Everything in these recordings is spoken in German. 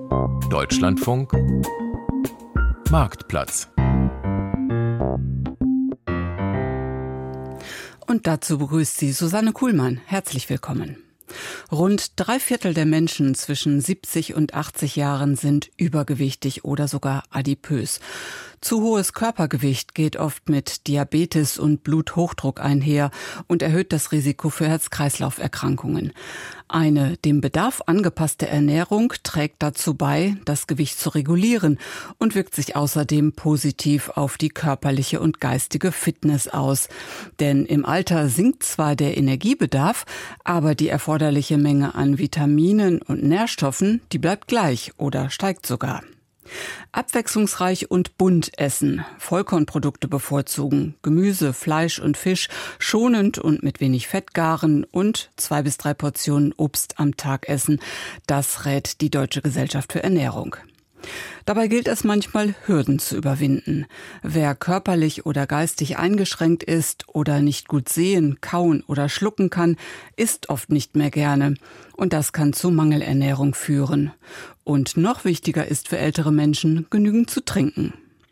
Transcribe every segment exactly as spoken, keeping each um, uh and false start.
Deutschlandfunk Marktplatz. Und dazu begrüßt sie Susanne Kuhlmann. Herzlich willkommen. Rund drei Viertel der Menschen zwischen siebzig und achtzig Jahren sind übergewichtig oder sogar adipös. Zu hohes Körpergewicht geht oft mit Diabetes und Bluthochdruck einher und erhöht das Risiko für Herz-Kreislauf-Erkrankungen. Eine dem Bedarf angepasste Ernährung trägt dazu bei, das Gewicht zu regulieren und wirkt sich außerdem positiv auf die körperliche und geistige Fitness aus. Denn im Alter sinkt zwar der Energiebedarf, aber die erforderliche Menge an Vitaminen und Nährstoffen, die bleibt gleich oder steigt sogar. Abwechslungsreich und bunt essen, Vollkornprodukte bevorzugen, Gemüse, Fleisch und Fisch schonend und mit wenig Fett garen und zwei bis drei Portionen Obst am Tag essen. Das rät die Deutsche Gesellschaft für Ernährung. Dabei gilt es manchmal, Hürden zu überwinden. Wer körperlich oder geistig eingeschränkt ist oder nicht gut sehen, kauen oder schlucken kann, isst oft nicht mehr gerne. Und das kann zu Mangelernährung führen. Und noch wichtiger ist für ältere Menschen, genügend zu trinken.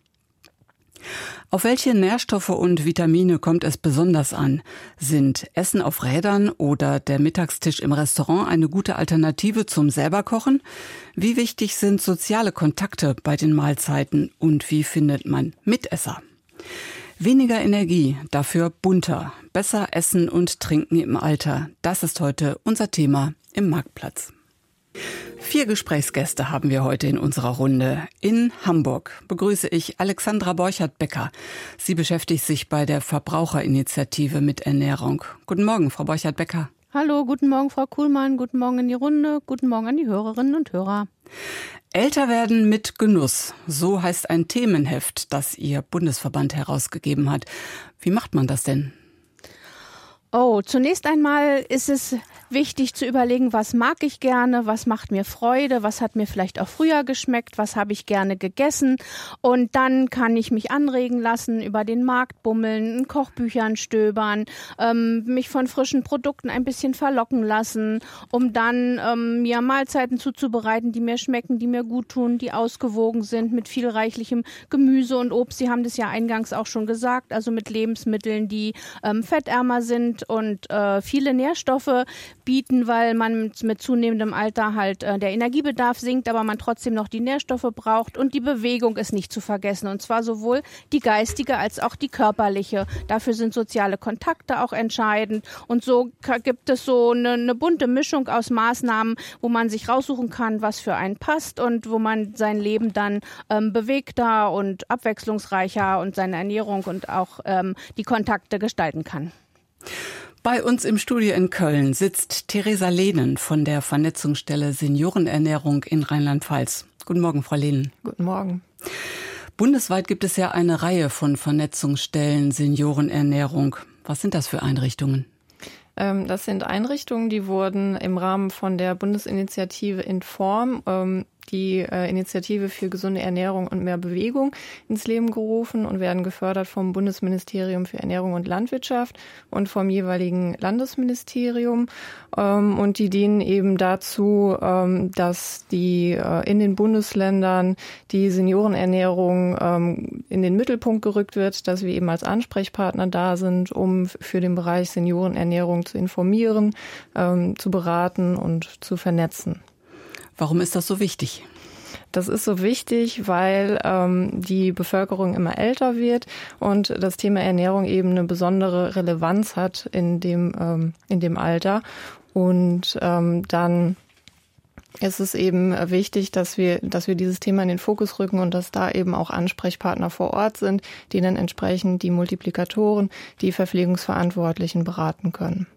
Auf welche Nährstoffe und Vitamine kommt es besonders an? Sind Essen auf Rädern oder der Mittagstisch im Restaurant eine gute Alternative zum Selberkochen? Wie wichtig sind soziale Kontakte bei den Mahlzeiten und wie findet man Mitesser? Weniger Energie, dafür bunter. Besser essen und trinken im Alter. Das ist heute unser Thema im Marktplatz. Vier Gesprächsgäste haben wir heute in unserer Runde. In Hamburg begrüße ich Alexandra Borchert-Becker. Sie beschäftigt sich bei der Verbraucherinitiative mit Ernährung. Guten Morgen, Frau Borchert-Becker. Hallo, guten Morgen, Frau Kuhlmann. Guten Morgen in die Runde. Guten Morgen an die Hörerinnen und Hörer. Älter werden mit Genuss. So heißt ein Themenheft, das Ihr Bundesverband herausgegeben hat. Wie macht man das denn? Oh, zunächst einmal ist es wichtig zu überlegen, was mag ich gerne, was macht mir Freude, was hat mir vielleicht auch früher geschmeckt, was habe ich gerne gegessen. Und dann kann ich mich anregen lassen, über den Markt bummeln, in Kochbüchern stöbern, ähm, mich von frischen Produkten ein bisschen verlocken lassen, um dann ähm, mir Mahlzeiten zuzubereiten, die mir schmecken, die mir gut tun, die ausgewogen sind, mit viel reichlichem Gemüse und Obst. Sie haben das ja eingangs auch schon gesagt, also mit Lebensmitteln, die ähm, fettärmer sind und äh, viele Nährstoffe bieten, weil man mit, mit zunehmendem Alter halt äh, der Energiebedarf sinkt, aber man trotzdem noch die Nährstoffe braucht und die Bewegung ist nicht zu vergessen und zwar sowohl die geistige als auch die körperliche. Dafür sind soziale Kontakte auch entscheidend und so k- gibt es so eine, eine bunte Mischung aus Maßnahmen, wo man sich raussuchen kann, was für einen passt und wo man sein Leben dann ähm, bewegter und abwechslungsreicher und seine Ernährung und auch ähm, die Kontakte gestalten kann. Bei uns im Studio in Köln sitzt Theresa Lehnen von der Vernetzungsstelle Seniorenernährung in Rheinland-Pfalz. Guten Morgen, Frau Lehnen. Guten Morgen. Bundesweit gibt es ja eine Reihe von Vernetzungsstellen Seniorenernährung. Was sind das für Einrichtungen? Ähm, das sind Einrichtungen, die wurden im Rahmen von der Bundesinitiative Inform, ähm, die äh, Initiative für gesunde Ernährung und mehr Bewegung, ins Leben gerufen und werden gefördert vom Bundesministerium für Ernährung und Landwirtschaft und vom jeweiligen Landesministerium. Ähm, und die dienen eben dazu, ähm, dass die äh, in den Bundesländern die Seniorenernährung ähm, in den Mittelpunkt gerückt wird, dass wir eben als Ansprechpartner da sind, um für den Bereich Seniorenernährung zu informieren, ähm, zu beraten und zu vernetzen. Warum ist das so wichtig? Das ist so wichtig, weil ähm, die Bevölkerung immer älter wird und das Thema Ernährung eben eine besondere Relevanz hat in dem, ähm, in dem Alter. Und ähm, dann ist es eben wichtig, dass wir, dass wir dieses Thema in den Fokus rücken und dass da eben auch Ansprechpartner vor Ort sind, die dann entsprechend die Multiplikatoren, die Verpflegungsverantwortlichen beraten können.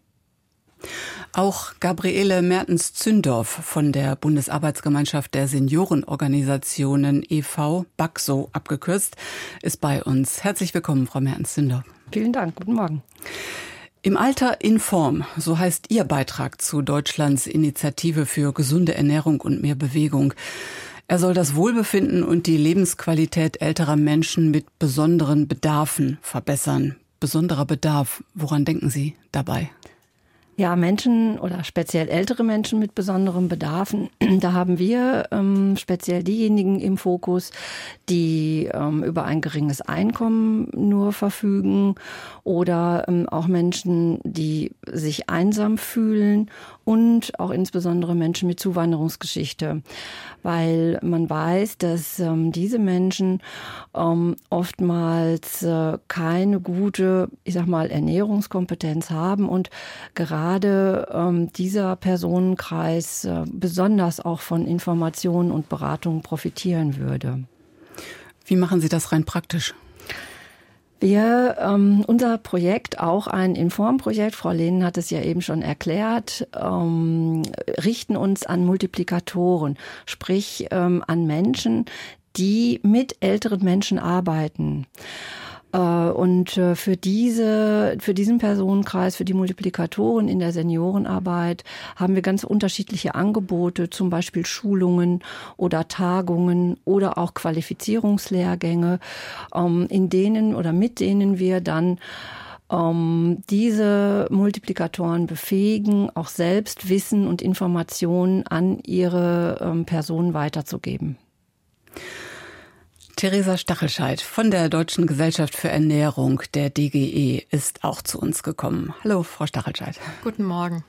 Auch Gabriele Mertens-Zündorf von der Bundesarbeitsgemeinschaft der Seniorenorganisationen e V, BAGSO abgekürzt, ist bei uns. Herzlich willkommen, Frau Mertens-Zündorf. Vielen Dank, guten Morgen. Im Alter in Form, so heißt Ihr Beitrag zu Deutschlands Initiative für gesunde Ernährung und mehr Bewegung. Er soll das Wohlbefinden und die Lebensqualität älterer Menschen mit besonderen Bedarfen verbessern. Besonderer Bedarf, woran denken Sie dabei? Ja, Menschen oder speziell ältere Menschen mit besonderen Bedarfen, da haben wir ähm, speziell diejenigen im Fokus, die ähm, über ein geringes Einkommen nur verfügen oder ähm, auch Menschen, die sich einsam fühlen und auch insbesondere Menschen mit Zuwanderungsgeschichte, weil man weiß, dass ähm, diese Menschen ähm, oftmals äh, keine gute, ich sag mal, Ernährungskompetenz haben und gerade Gerade ähm, dieser Personenkreis äh, besonders auch von Informationen und Beratungen profitieren würde. Wie machen Sie das rein praktisch? Wir, ähm, unser Projekt, auch ein Inform-Projekt, Frau Lehnen hat es ja eben schon erklärt, ähm, richten uns an Multiplikatoren, sprich ähm, an Menschen, die mit älteren Menschen arbeiten. Und für diese, für diesen Personenkreis, für die Multiplikatoren in der Seniorenarbeit haben wir ganz unterschiedliche Angebote, zum Beispiel Schulungen oder Tagungen oder auch Qualifizierungslehrgänge, in denen oder mit denen wir dann diese Multiplikatoren befähigen, auch selbst Wissen und Informationen an ihre Personen weiterzugeben. Theresa Stachelscheid von der Deutschen Gesellschaft für Ernährung, der D G E, ist auch zu uns gekommen. Hallo, Frau Stachelscheid. Guten Morgen.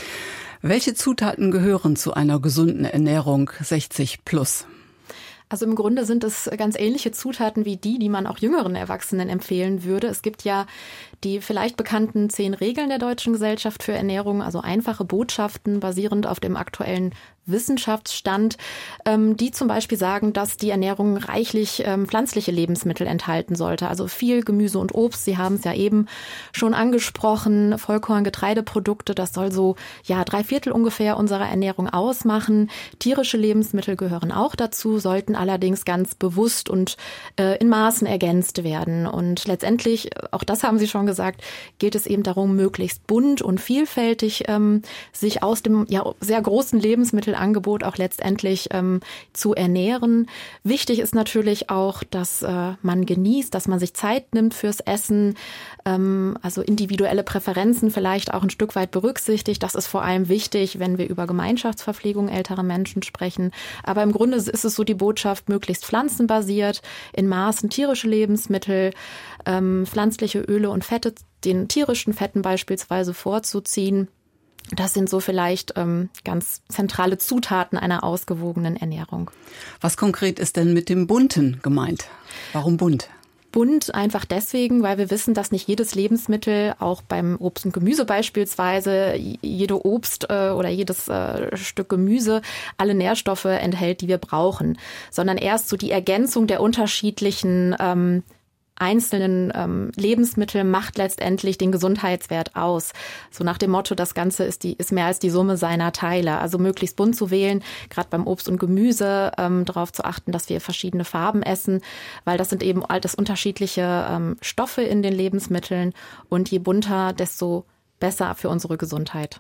Welche Zutaten gehören zu einer gesunden Ernährung sechzig plus? Also im Grunde sind es ganz ähnliche Zutaten wie die, die man auch jüngeren Erwachsenen empfehlen würde. Es gibt ja die vielleicht bekannten zehn Regeln der Deutschen Gesellschaft für Ernährung, also einfache Botschaften basierend auf dem aktuellen Wissenschaftsstand, ähm, die zum Beispiel sagen, dass die Ernährung reichlich ähm, pflanzliche Lebensmittel enthalten sollte. Also viel Gemüse und Obst. Sie haben es ja eben schon angesprochen. Vollkorn, Getreideprodukte, das soll so ja drei Viertel ungefähr unserer Ernährung ausmachen. Tierische Lebensmittel gehören auch dazu, sollten allerdings ganz bewusst und äh, in Maßen ergänzt werden. Und letztendlich, auch das haben Sie schon gesagt, geht es eben darum, möglichst bunt und vielfältig ähm, sich aus dem ja sehr großen Lebensmittel Angebot auch letztendlich ähm, zu ernähren. Wichtig ist natürlich auch, dass äh, man genießt, dass man sich Zeit nimmt fürs Essen, ähm, also individuelle Präferenzen vielleicht auch ein Stück weit berücksichtigt. Das ist vor allem wichtig, wenn wir über Gemeinschaftsverpflegung älterer Menschen sprechen. Aber im Grunde ist es so die Botschaft, möglichst pflanzenbasiert, in Maßen tierische Lebensmittel, ähm, pflanzliche Öle und Fette, den tierischen Fetten beispielsweise vorzuziehen. Das sind so vielleicht ähm, ganz zentrale Zutaten einer ausgewogenen Ernährung. Was konkret ist denn mit dem Bunten gemeint? Warum bunt? Bunt einfach deswegen, weil wir wissen, dass nicht jedes Lebensmittel, auch beim Obst und Gemüse beispielsweise, jede Obst äh, oder jedes äh, Stück Gemüse alle Nährstoffe enthält, die wir brauchen, sondern erst so die Ergänzung der unterschiedlichen ähm, einzelnen ähm, Lebensmittel macht letztendlich den Gesundheitswert aus. So nach dem Motto, das Ganze ist die ist mehr als die Summe seiner Teile. Also möglichst bunt zu wählen, gerade beim Obst und Gemüse, ähm, darauf zu achten, dass wir verschiedene Farben essen, weil das sind eben alles unterschiedliche ähm, Stoffe in den Lebensmitteln und je bunter, desto besser für unsere Gesundheit.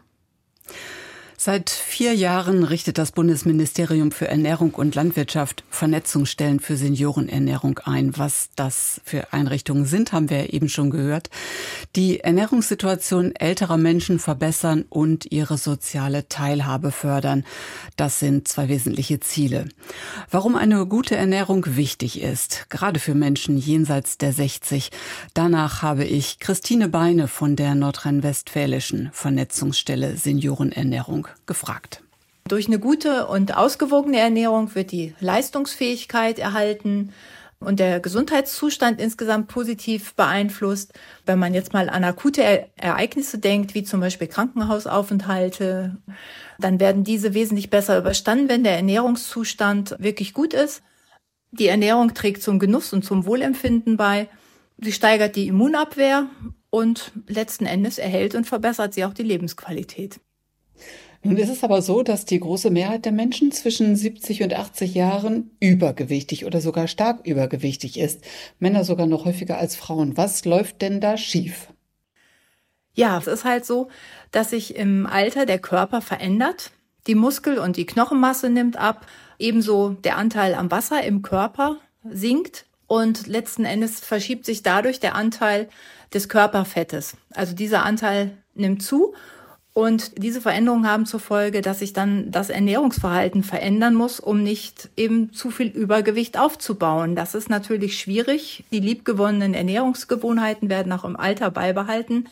Seit vier Jahren richtet das Bundesministerium für Ernährung und Landwirtschaft Vernetzungsstellen für Seniorenernährung ein. Was das für Einrichtungen sind, haben wir eben schon gehört. Die Ernährungssituation älterer Menschen verbessern und ihre soziale Teilhabe fördern. Das sind zwei wesentliche Ziele. Warum eine gute Ernährung wichtig ist, gerade für Menschen jenseits der sechzig, danach habe ich Christine Beine von der nordrhein-westfälischen Vernetzungsstelle Seniorenernährung gefragt. Durch eine gute und ausgewogene Ernährung wird die Leistungsfähigkeit erhalten und der Gesundheitszustand insgesamt positiv beeinflusst. Wenn man jetzt mal an akute Ereignisse denkt, wie zum Beispiel Krankenhausaufenthalte, dann werden diese wesentlich besser überstanden, wenn der Ernährungszustand wirklich gut ist. Die Ernährung trägt zum Genuss und zum Wohlempfinden bei. Sie steigert die Immunabwehr und letzten Endes erhält und verbessert sie auch die Lebensqualität. Nun ist es aber so, dass die große Mehrheit der Menschen zwischen siebzig und achtzig Jahren übergewichtig oder sogar stark übergewichtig ist. Männer sogar noch häufiger als Frauen. Was läuft denn da schief? Ja, es ist halt so, dass sich im Alter der Körper verändert. Die Muskel- und die Knochenmasse nimmt ab. Ebenso der Anteil am Wasser im Körper sinkt. Und letzten Endes verschiebt sich dadurch der Anteil des Körperfettes. Also dieser Anteil nimmt zu. Und diese Veränderungen haben zur Folge, dass sich dann das Ernährungsverhalten verändern muss, um nicht eben zu viel Übergewicht aufzubauen. Das ist natürlich schwierig. Die liebgewonnenen Ernährungsgewohnheiten werden auch im Alter beibehalten.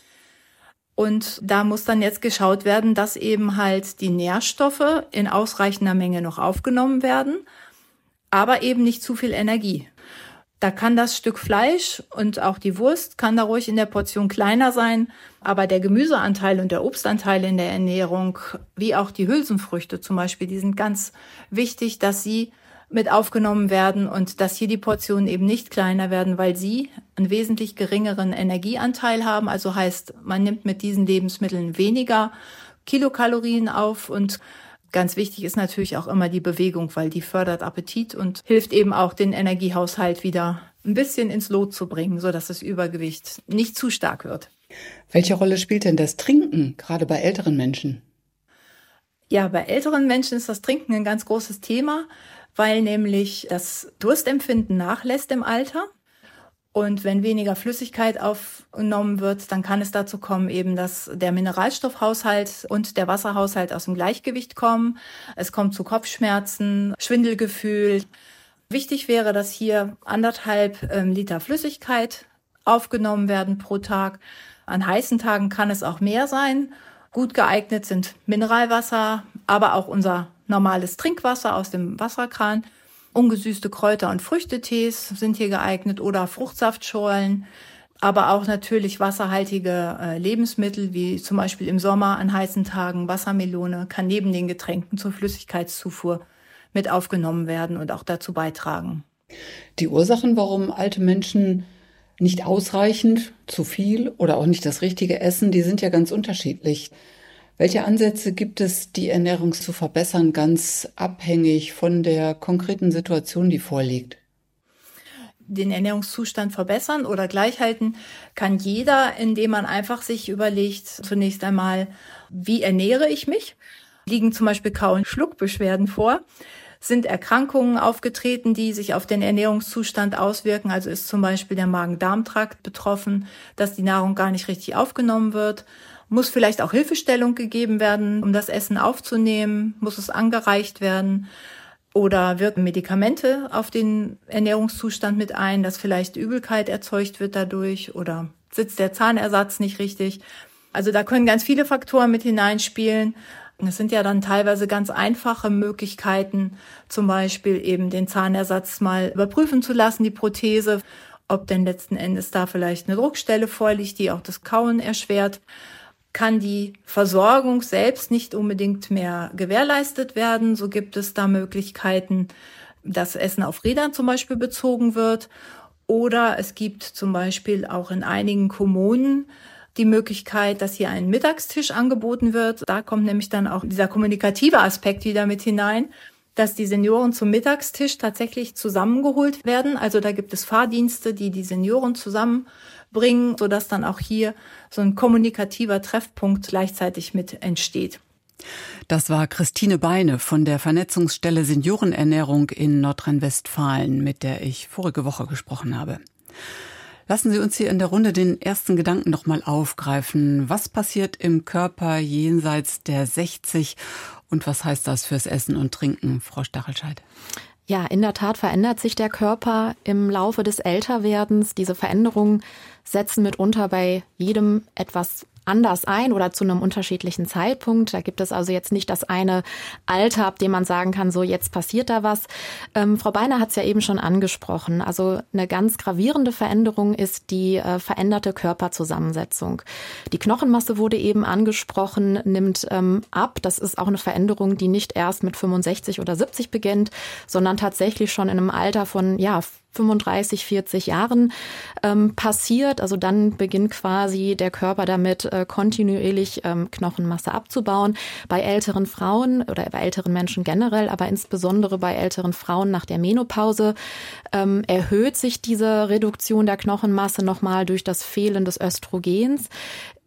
Und da muss dann jetzt geschaut werden, dass eben halt die Nährstoffe in ausreichender Menge noch aufgenommen werden, aber eben nicht zu viel Energie. Da kann das Stück Fleisch und auch die Wurst kann da ruhig in der Portion kleiner sein, aber der Gemüseanteil und der Obstanteil in der Ernährung, wie auch die Hülsenfrüchte zum Beispiel, die sind ganz wichtig, dass sie mit aufgenommen werden und dass hier die Portionen eben nicht kleiner werden, weil sie einen wesentlich geringeren Energieanteil haben. Also heißt, man nimmt mit diesen Lebensmitteln weniger Kilokalorien auf. Und ganz wichtig ist natürlich auch immer die Bewegung, weil die fördert Appetit und hilft eben auch, den Energiehaushalt wieder ein bisschen ins Lot zu bringen, sodass das Übergewicht nicht zu stark wird. Welche Rolle spielt denn das Trinken, gerade bei älteren Menschen? Ja, bei älteren Menschen ist das Trinken ein ganz großes Thema, weil nämlich das Durstempfinden nachlässt im Alter. Und wenn weniger Flüssigkeit aufgenommen wird, dann kann es dazu kommen, eben, dass der Mineralstoffhaushalt und der Wasserhaushalt aus dem Gleichgewicht kommen. Es kommt zu Kopfschmerzen, Schwindelgefühl. Wichtig wäre, dass hier anderthalb ähm, Liter Flüssigkeit aufgenommen werden pro Tag. An heißen Tagen kann es auch mehr sein. Gut geeignet sind Mineralwasser, aber auch unser normales Trinkwasser aus dem Wasserkran. Ungesüßte Kräuter- und Früchtetees sind hier geeignet oder Fruchtsaftschorlen, aber auch natürlich wasserhaltige äh, Lebensmittel, wie zum Beispiel im Sommer an heißen Tagen Wassermelone, kann neben den Getränken zur Flüssigkeitszufuhr mit aufgenommen werden und auch dazu beitragen. Die Ursachen, warum alte Menschen nicht ausreichend, zu viel oder auch nicht das Richtige essen, die sind ja ganz unterschiedlich. Welche Ansätze gibt es, die Ernährung zu verbessern, ganz abhängig von der konkreten Situation, die vorliegt? Den Ernährungszustand verbessern oder gleichhalten kann jeder, indem man einfach sich überlegt, zunächst einmal, wie ernähre ich mich? Liegen zum Beispiel Kau- und Schluckbeschwerden vor? Sind Erkrankungen aufgetreten, die sich auf den Ernährungszustand auswirken? Also ist zum Beispiel der Magen-Darm-Trakt betroffen, dass die Nahrung gar nicht richtig aufgenommen wird? Muss vielleicht auch Hilfestellung gegeben werden, um das Essen aufzunehmen? Muss es angereicht werden? Oder wirken Medikamente auf den Ernährungszustand mit ein, dass vielleicht Übelkeit erzeugt wird dadurch? Oder sitzt der Zahnersatz nicht richtig? Also da können ganz viele Faktoren mit hineinspielen. Es sind ja dann teilweise ganz einfache Möglichkeiten, zum Beispiel eben den Zahnersatz mal überprüfen zu lassen, die Prothese, ob denn letzten Endes da vielleicht eine Druckstelle vorliegt, die auch das Kauen erschwert. Kann die Versorgung selbst nicht unbedingt mehr gewährleistet werden. So gibt es da Möglichkeiten, dass Essen auf Rädern zum Beispiel bezogen wird. Oder es gibt zum Beispiel auch in einigen Kommunen die Möglichkeit, dass hier ein Mittagstisch angeboten wird. Da kommt nämlich dann auch dieser kommunikative Aspekt wieder mit hinein, dass die Senioren zum Mittagstisch tatsächlich zusammengeholt werden. Also da gibt es Fahrdienste, die die Senioren zusammenbringen, sodass dann auch hier so ein kommunikativer Treffpunkt gleichzeitig mit entsteht. Das war Christine Beine von der Vernetzungsstelle Seniorenernährung in Nordrhein-Westfalen, mit der ich vorige Woche gesprochen habe. Lassen Sie uns hier in der Runde den ersten Gedanken noch mal aufgreifen. Was passiert im Körper jenseits der sechzig und was heißt das fürs Essen und Trinken, Frau Stachelscheid? Ja, in der Tat verändert sich der Körper im Laufe des Älterwerdens. Diese Veränderungen setzen mitunter bei jedem etwas anders ein oder zu einem unterschiedlichen Zeitpunkt. Da gibt es also jetzt nicht das eine Alter, ab dem man sagen kann, so jetzt passiert da was. Ähm, Frau Beine hat es ja eben schon angesprochen. Also eine ganz gravierende Veränderung ist die äh, veränderte Körperzusammensetzung. Die Knochenmasse wurde eben angesprochen, nimmt ähm, ab. Das ist auch eine Veränderung, die nicht erst mit fünfundsechzig oder siebzig beginnt, sondern tatsächlich schon in einem Alter von ja fünfunddreißig, vierzig Jahren ähm, passiert. Also dann beginnt quasi der Körper damit, äh, kontinuierlich ähm, Knochenmasse abzubauen. Bei älteren Frauen oder bei älteren Menschen generell, aber insbesondere bei älteren Frauen nach der Menopause ähm, erhöht sich diese Reduktion der Knochenmasse nochmal durch das Fehlen des Östrogens.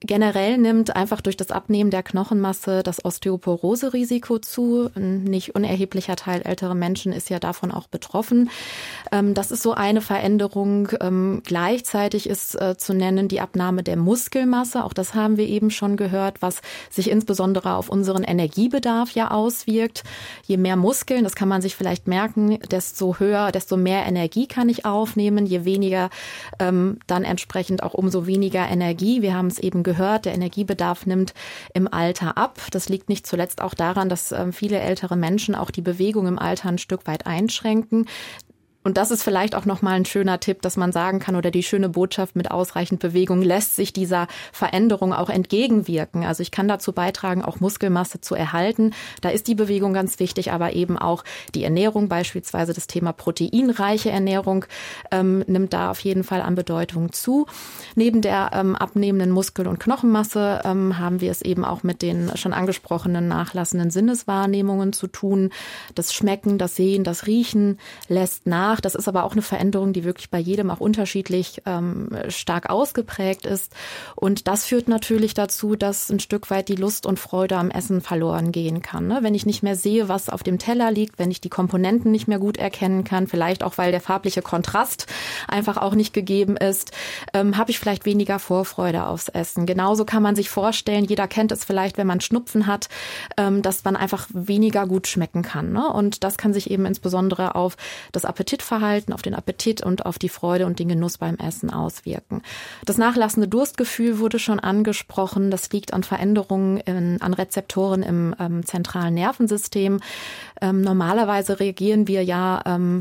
Generell nimmt einfach durch das Abnehmen der Knochenmasse das Osteoporose-Risiko zu. Ein nicht unerheblicher Teil älterer Menschen ist ja davon auch betroffen. Das ist so eine Veränderung. Gleichzeitig ist zu nennen die Abnahme der Muskelmasse. Auch das haben wir eben schon gehört, was sich insbesondere auf unseren Energiebedarf ja auswirkt. Je mehr Muskeln, das kann man sich vielleicht merken, desto höher, desto mehr Energie kann ich aufnehmen. Je weniger, dann entsprechend auch umso weniger Energie. Wir haben es eben gehört, der Energiebedarf nimmt im Alter ab. Das liegt nicht zuletzt auch daran, dass viele ältere Menschen auch die Bewegung im Alter ein Stück weit einschränken. Und das ist vielleicht auch nochmal ein schöner Tipp, dass man sagen kann, oder die schöne Botschaft, mit ausreichend Bewegung lässt sich dieser Veränderung auch entgegenwirken. Also ich kann dazu beitragen, auch Muskelmasse zu erhalten. Da ist die Bewegung ganz wichtig, aber eben auch die Ernährung, beispielsweise das Thema proteinreiche Ernährung, ähm, nimmt da auf jeden Fall an Bedeutung zu. Neben der ähm, abnehmenden Muskel- und Knochenmasse ähm, haben wir es eben auch mit den schon angesprochenen nachlassenden Sinneswahrnehmungen zu tun. Das Schmecken, das Sehen, das Riechen lässt nach. Das ist aber auch eine Veränderung, die wirklich bei jedem auch unterschiedlich ähm, stark ausgeprägt ist. Und das führt natürlich dazu, dass ein Stück weit die Lust und Freude am Essen verloren gehen kann. Ne? Wenn ich nicht mehr sehe, was auf dem Teller liegt, wenn ich die Komponenten nicht mehr gut erkennen kann, vielleicht auch, weil der farbliche Kontrast einfach auch nicht gegeben ist, ähm, habe ich vielleicht weniger Vorfreude aufs Essen. Genauso kann man sich vorstellen, jeder kennt es vielleicht, wenn man Schnupfen hat, ähm, dass man einfach weniger gut schmecken kann. Ne? Und das kann sich eben insbesondere auf das Appetitverhalten, auf den Appetit und auf die Freude und den Genuss beim Essen auswirken. Das nachlassende Durstgefühl wurde schon angesprochen. Das liegt an Veränderungen in, an Rezeptoren im ähm, zentralen Nervensystem. Ähm, normalerweise reagieren wir ja ähm,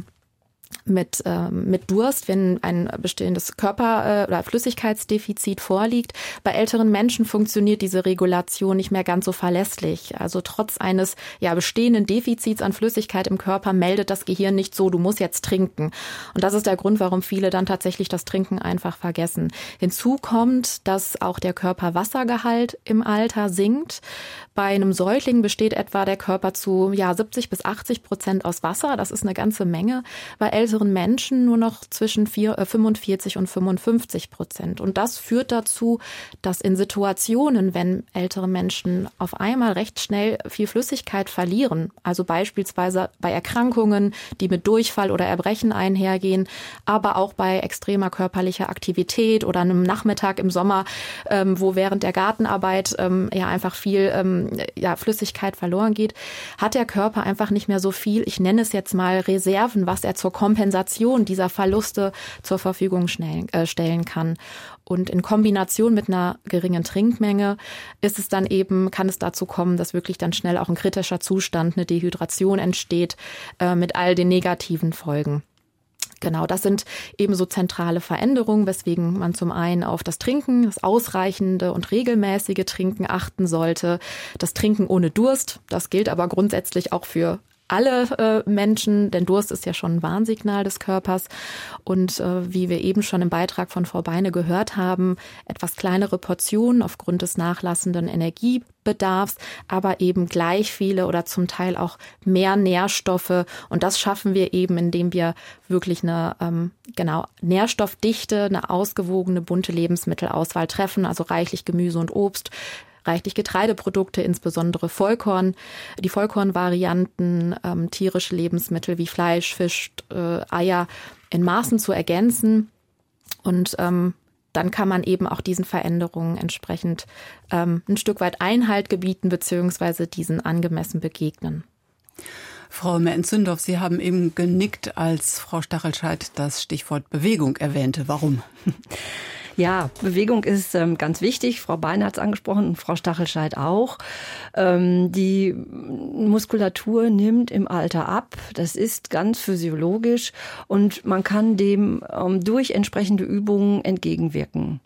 mit ähm, mit Durst, wenn ein bestehendes Körper- äh, oder Flüssigkeitsdefizit vorliegt. Bei älteren Menschen funktioniert diese Regulation nicht mehr ganz so verlässlich. Also trotz eines ja bestehenden Defizits an Flüssigkeit im Körper meldet das Gehirn nicht so, du musst jetzt trinken. Und das ist der Grund, warum viele dann tatsächlich das Trinken einfach vergessen. Hinzu kommt, dass auch der Körperwassergehalt im Alter sinkt. Bei einem Säugling besteht etwa der Körper zu ja siebzig bis achtzig Prozent aus Wasser. Das ist eine ganze Menge. Bei älteren Menschen nur noch zwischen fünfundvierzig und fünfundfünfzig Prozent. Und das führt dazu, dass in Situationen, wenn ältere Menschen auf einmal recht schnell viel Flüssigkeit verlieren, also beispielsweise bei Erkrankungen, die mit Durchfall oder Erbrechen einhergehen, aber auch bei extremer körperlicher Aktivität oder einem Nachmittag im Sommer, ähm, wo während der Gartenarbeit ähm, ja einfach viel ähm, ja, Flüssigkeit verloren geht, hat der Körper einfach nicht mehr so viel, ich nenne es jetzt mal Reserven, was er zur Kompensation dieser Verluste zur Verfügung schnell, äh, stellen kann. Und in Kombination mit einer geringen Trinkmenge ist es dann eben, kann es dazu kommen, dass wirklich dann schnell auch ein kritischer Zustand, eine Dehydration entsteht, äh, mit all den negativen Folgen. Genau, das sind eben so zentrale Veränderungen, weswegen man zum einen auf das Trinken, das ausreichende und regelmäßige Trinken achten sollte. Das Trinken ohne Durst, das gilt aber grundsätzlich auch für alle äh, Menschen, denn Durst ist ja schon ein Warnsignal des Körpers. Und äh, wie wir eben schon im Beitrag von Frau Beine gehört haben, etwas kleinere Portionen aufgrund des nachlassenden Energiebedarfs, aber eben gleich viele oder zum Teil auch mehr Nährstoffe. Und das schaffen wir eben, indem wir wirklich eine ähm, genau nährstoffdichte, eine ausgewogene, bunte Lebensmittelauswahl treffen, also reichlich Gemüse und Obst, reichlich Getreideprodukte, insbesondere Vollkorn, die Vollkornvarianten, ähm, tierische Lebensmittel wie Fleisch, Fisch, äh, Eier in Maßen zu ergänzen. Und ähm, dann kann man eben auch diesen Veränderungen entsprechend ähm, ein Stück weit Einhalt gebieten beziehungsweise diesen angemessen begegnen. Frau Mertens-Zündorf, Sie haben eben genickt, als Frau Stachelscheit das Stichwort Bewegung erwähnte. Warum? Ja, Bewegung ist ähm, ganz wichtig. Frau Beine hat es angesprochen und Frau Stachelscheit auch. Ähm, die Muskulatur nimmt im Alter ab. Das ist ganz physiologisch und man kann dem ähm, durch entsprechende Übungen entgegenwirken.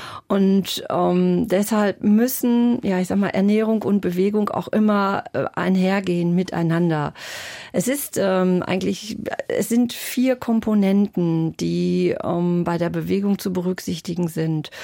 Und ähm, deshalb müssen, ja, ich sag mal, Ernährung und Bewegung auch immer äh, einhergehen miteinander. Es ist ähm, eigentlich, es sind vier Komponenten, die ähm, bei der Bewegung zu berücksichtigen sind.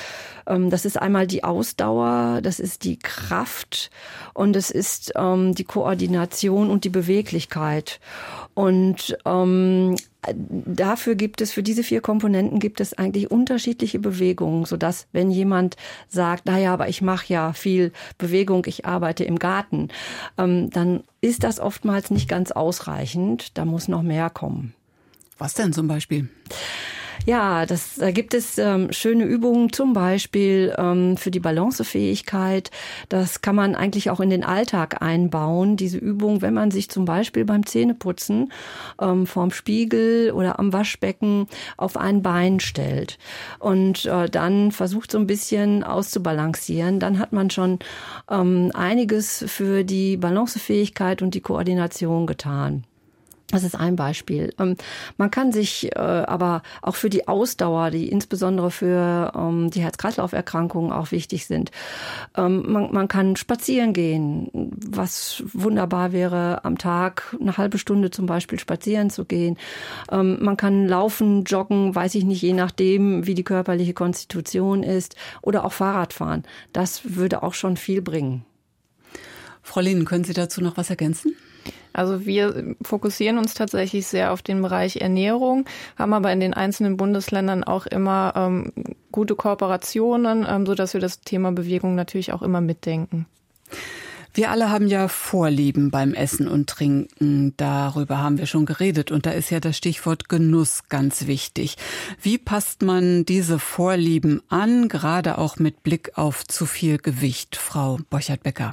Ähm, das ist einmal die Ausdauer, das ist die Kraft und es ist ähm, die Koordination und die Beweglichkeit. Und ähm, dafür gibt es, für diese vier Komponenten gibt es eigentlich unterschiedliche Bewegungen, sodass, wenn jemand sagt, naja, aber ich mache ja viel Bewegung, ich arbeite im Garten, ähm, dann ist das oftmals nicht ganz ausreichend. Da muss noch mehr kommen. Was denn zum Beispiel? Ja, das, da gibt es ähm, schöne Übungen, zum Beispiel ähm, für die Balancefähigkeit. Das kann man eigentlich auch in den Alltag einbauen, diese Übung, wenn man sich zum Beispiel beim Zähneputzen ähm, vorm Spiegel oder am Waschbecken auf ein Bein stellt und äh, dann versucht so ein bisschen auszubalancieren. Dann hat man schon ähm, einiges für die Balancefähigkeit und die Koordination getan. Das ist ein Beispiel. Ähm, man kann sich äh, aber auch für die Ausdauer, die insbesondere für ähm, die Herz-Kreislauf-Erkrankungen auch wichtig sind, ähm, man, man kann spazieren gehen, was wunderbar wäre, am Tag eine halbe Stunde zum Beispiel spazieren zu gehen. Ähm, man kann laufen, joggen, weiß ich nicht, je nachdem, wie die körperliche Konstitution ist, oder auch Fahrrad fahren. Das würde auch schon viel bringen. Frau Lehnen, können Sie dazu noch was ergänzen? Also wir fokussieren uns tatsächlich sehr auf den Bereich Ernährung, haben aber in den einzelnen Bundesländern auch immer ähm, gute Kooperationen, ähm, sodass wir das Thema Bewegung natürlich auch immer mitdenken. Wir alle haben ja Vorlieben beim Essen und Trinken. Darüber haben wir schon geredet. Und da ist ja das Stichwort Genuss ganz wichtig. Wie passt man diese Vorlieben an, gerade auch mit Blick auf zu viel Gewicht, Frau Borchert-Becker?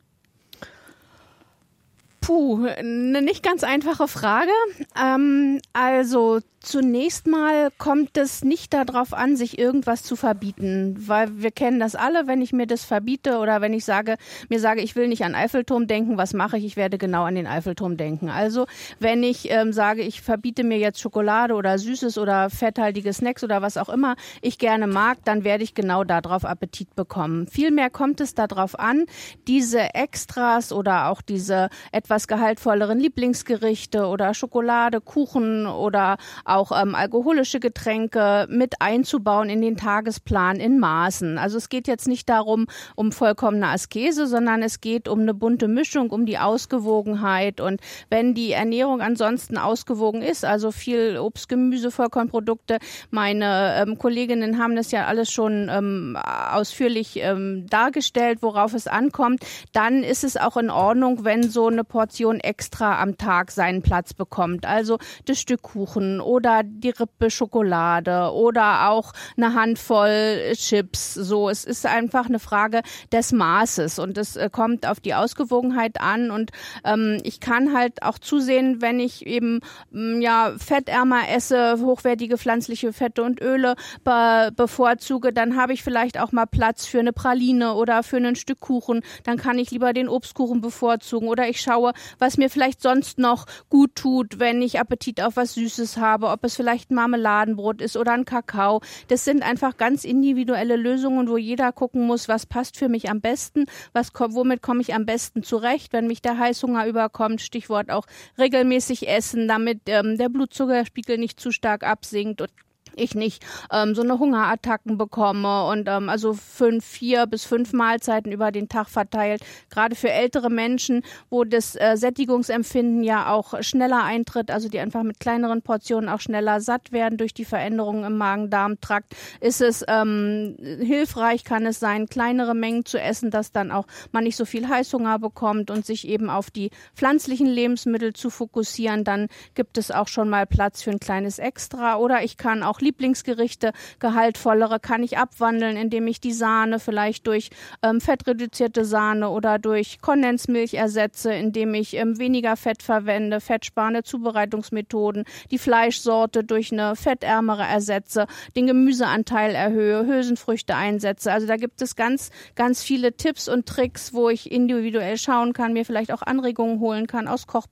Puh, eine nicht ganz einfache Frage. Ähm, also zunächst mal kommt es nicht darauf an, sich irgendwas zu verbieten, weil wir kennen das alle, wenn ich mir das verbiete oder wenn ich sage, mir sage, ich will nicht an Eiffelturm denken, was mache ich? Ich werde genau an den Eiffelturm denken. Also wenn ich ähm, sage, ich verbiete mir jetzt Schokolade oder Süßes oder fetthaltige Snacks oder was auch immer ich gerne mag, dann werde ich genau darauf Appetit bekommen. Vielmehr kommt es darauf an, diese Extras oder auch diese etwas gehaltvolleren Lieblingsgerichte oder Schokolade, Kuchen oder auch ähm, alkoholische Getränke mit einzubauen in den Tagesplan in Maßen. Also es geht jetzt nicht darum, um vollkommene Askese, sondern es geht um eine bunte Mischung, um die Ausgewogenheit. Und wenn die Ernährung ansonsten ausgewogen ist, also viel Obst, Gemüse, Vollkornprodukte, meine ähm, Kolleginnen haben das ja alles schon ähm, ausführlich ähm, dargestellt, worauf es ankommt, dann ist es auch in Ordnung, wenn so eine Portion extra am Tag seinen Platz bekommt. Also das Stück Kuchen oder oder die Rippe Schokolade oder auch eine Handvoll Chips. So, es ist einfach eine Frage des Maßes und es äh, kommt auf die Ausgewogenheit an und ähm, ich kann halt auch zusehen, wenn ich eben ähm, ja fettärmer esse, hochwertige pflanzliche Fette und Öle be- bevorzuge, dann habe ich vielleicht auch mal Platz für eine Praline oder für ein Stück Kuchen. Dann kann ich lieber den Obstkuchen bevorzugen oder ich schaue, was mir vielleicht sonst noch gut tut, wenn ich Appetit auf was Süßes habe, ob es vielleicht ein Marmeladenbrot ist oder ein Kakao. Das sind einfach ganz individuelle Lösungen, wo jeder gucken muss, was passt für mich am besten, was womit komme ich am besten zurecht, wenn mich der Heißhunger überkommt, Stichwort auch regelmäßig essen, damit ähm, der Blutzuckerspiegel nicht zu stark absinkt und ich nicht ähm, so eine Hungerattacken bekomme und ähm, also fünf, vier bis fünf Mahlzeiten über den Tag verteilt. Gerade für ältere Menschen, wo das äh, Sättigungsempfinden ja auch schneller eintritt, also die einfach mit kleineren Portionen auch schneller satt werden durch die Veränderungen im Magen-Darm-Trakt, ist es ähm, hilfreich, kann es sein, kleinere Mengen zu essen, dass dann auch man nicht so viel Heißhunger bekommt und sich eben auf die pflanzlichen Lebensmittel zu fokussieren. Dann gibt es auch schon mal Platz für ein kleines Extra oder ich kann auch Lieblingsgerichte, gehaltvollere, kann ich abwandeln, indem ich die Sahne vielleicht durch ähm, fettreduzierte Sahne oder durch Kondensmilch ersetze, indem ich ähm, weniger Fett verwende, fettsparende Zubereitungsmethoden, die Fleischsorte durch eine fettärmere ersetze, den Gemüseanteil erhöhe, Hülsenfrüchte einsetze. Also da gibt es ganz, ganz viele Tipps und Tricks, wo ich individuell schauen kann, mir vielleicht auch Anregungen holen kann aus Kochportalen, aus Kochbüchern, einen Kurs machen kann et cetera.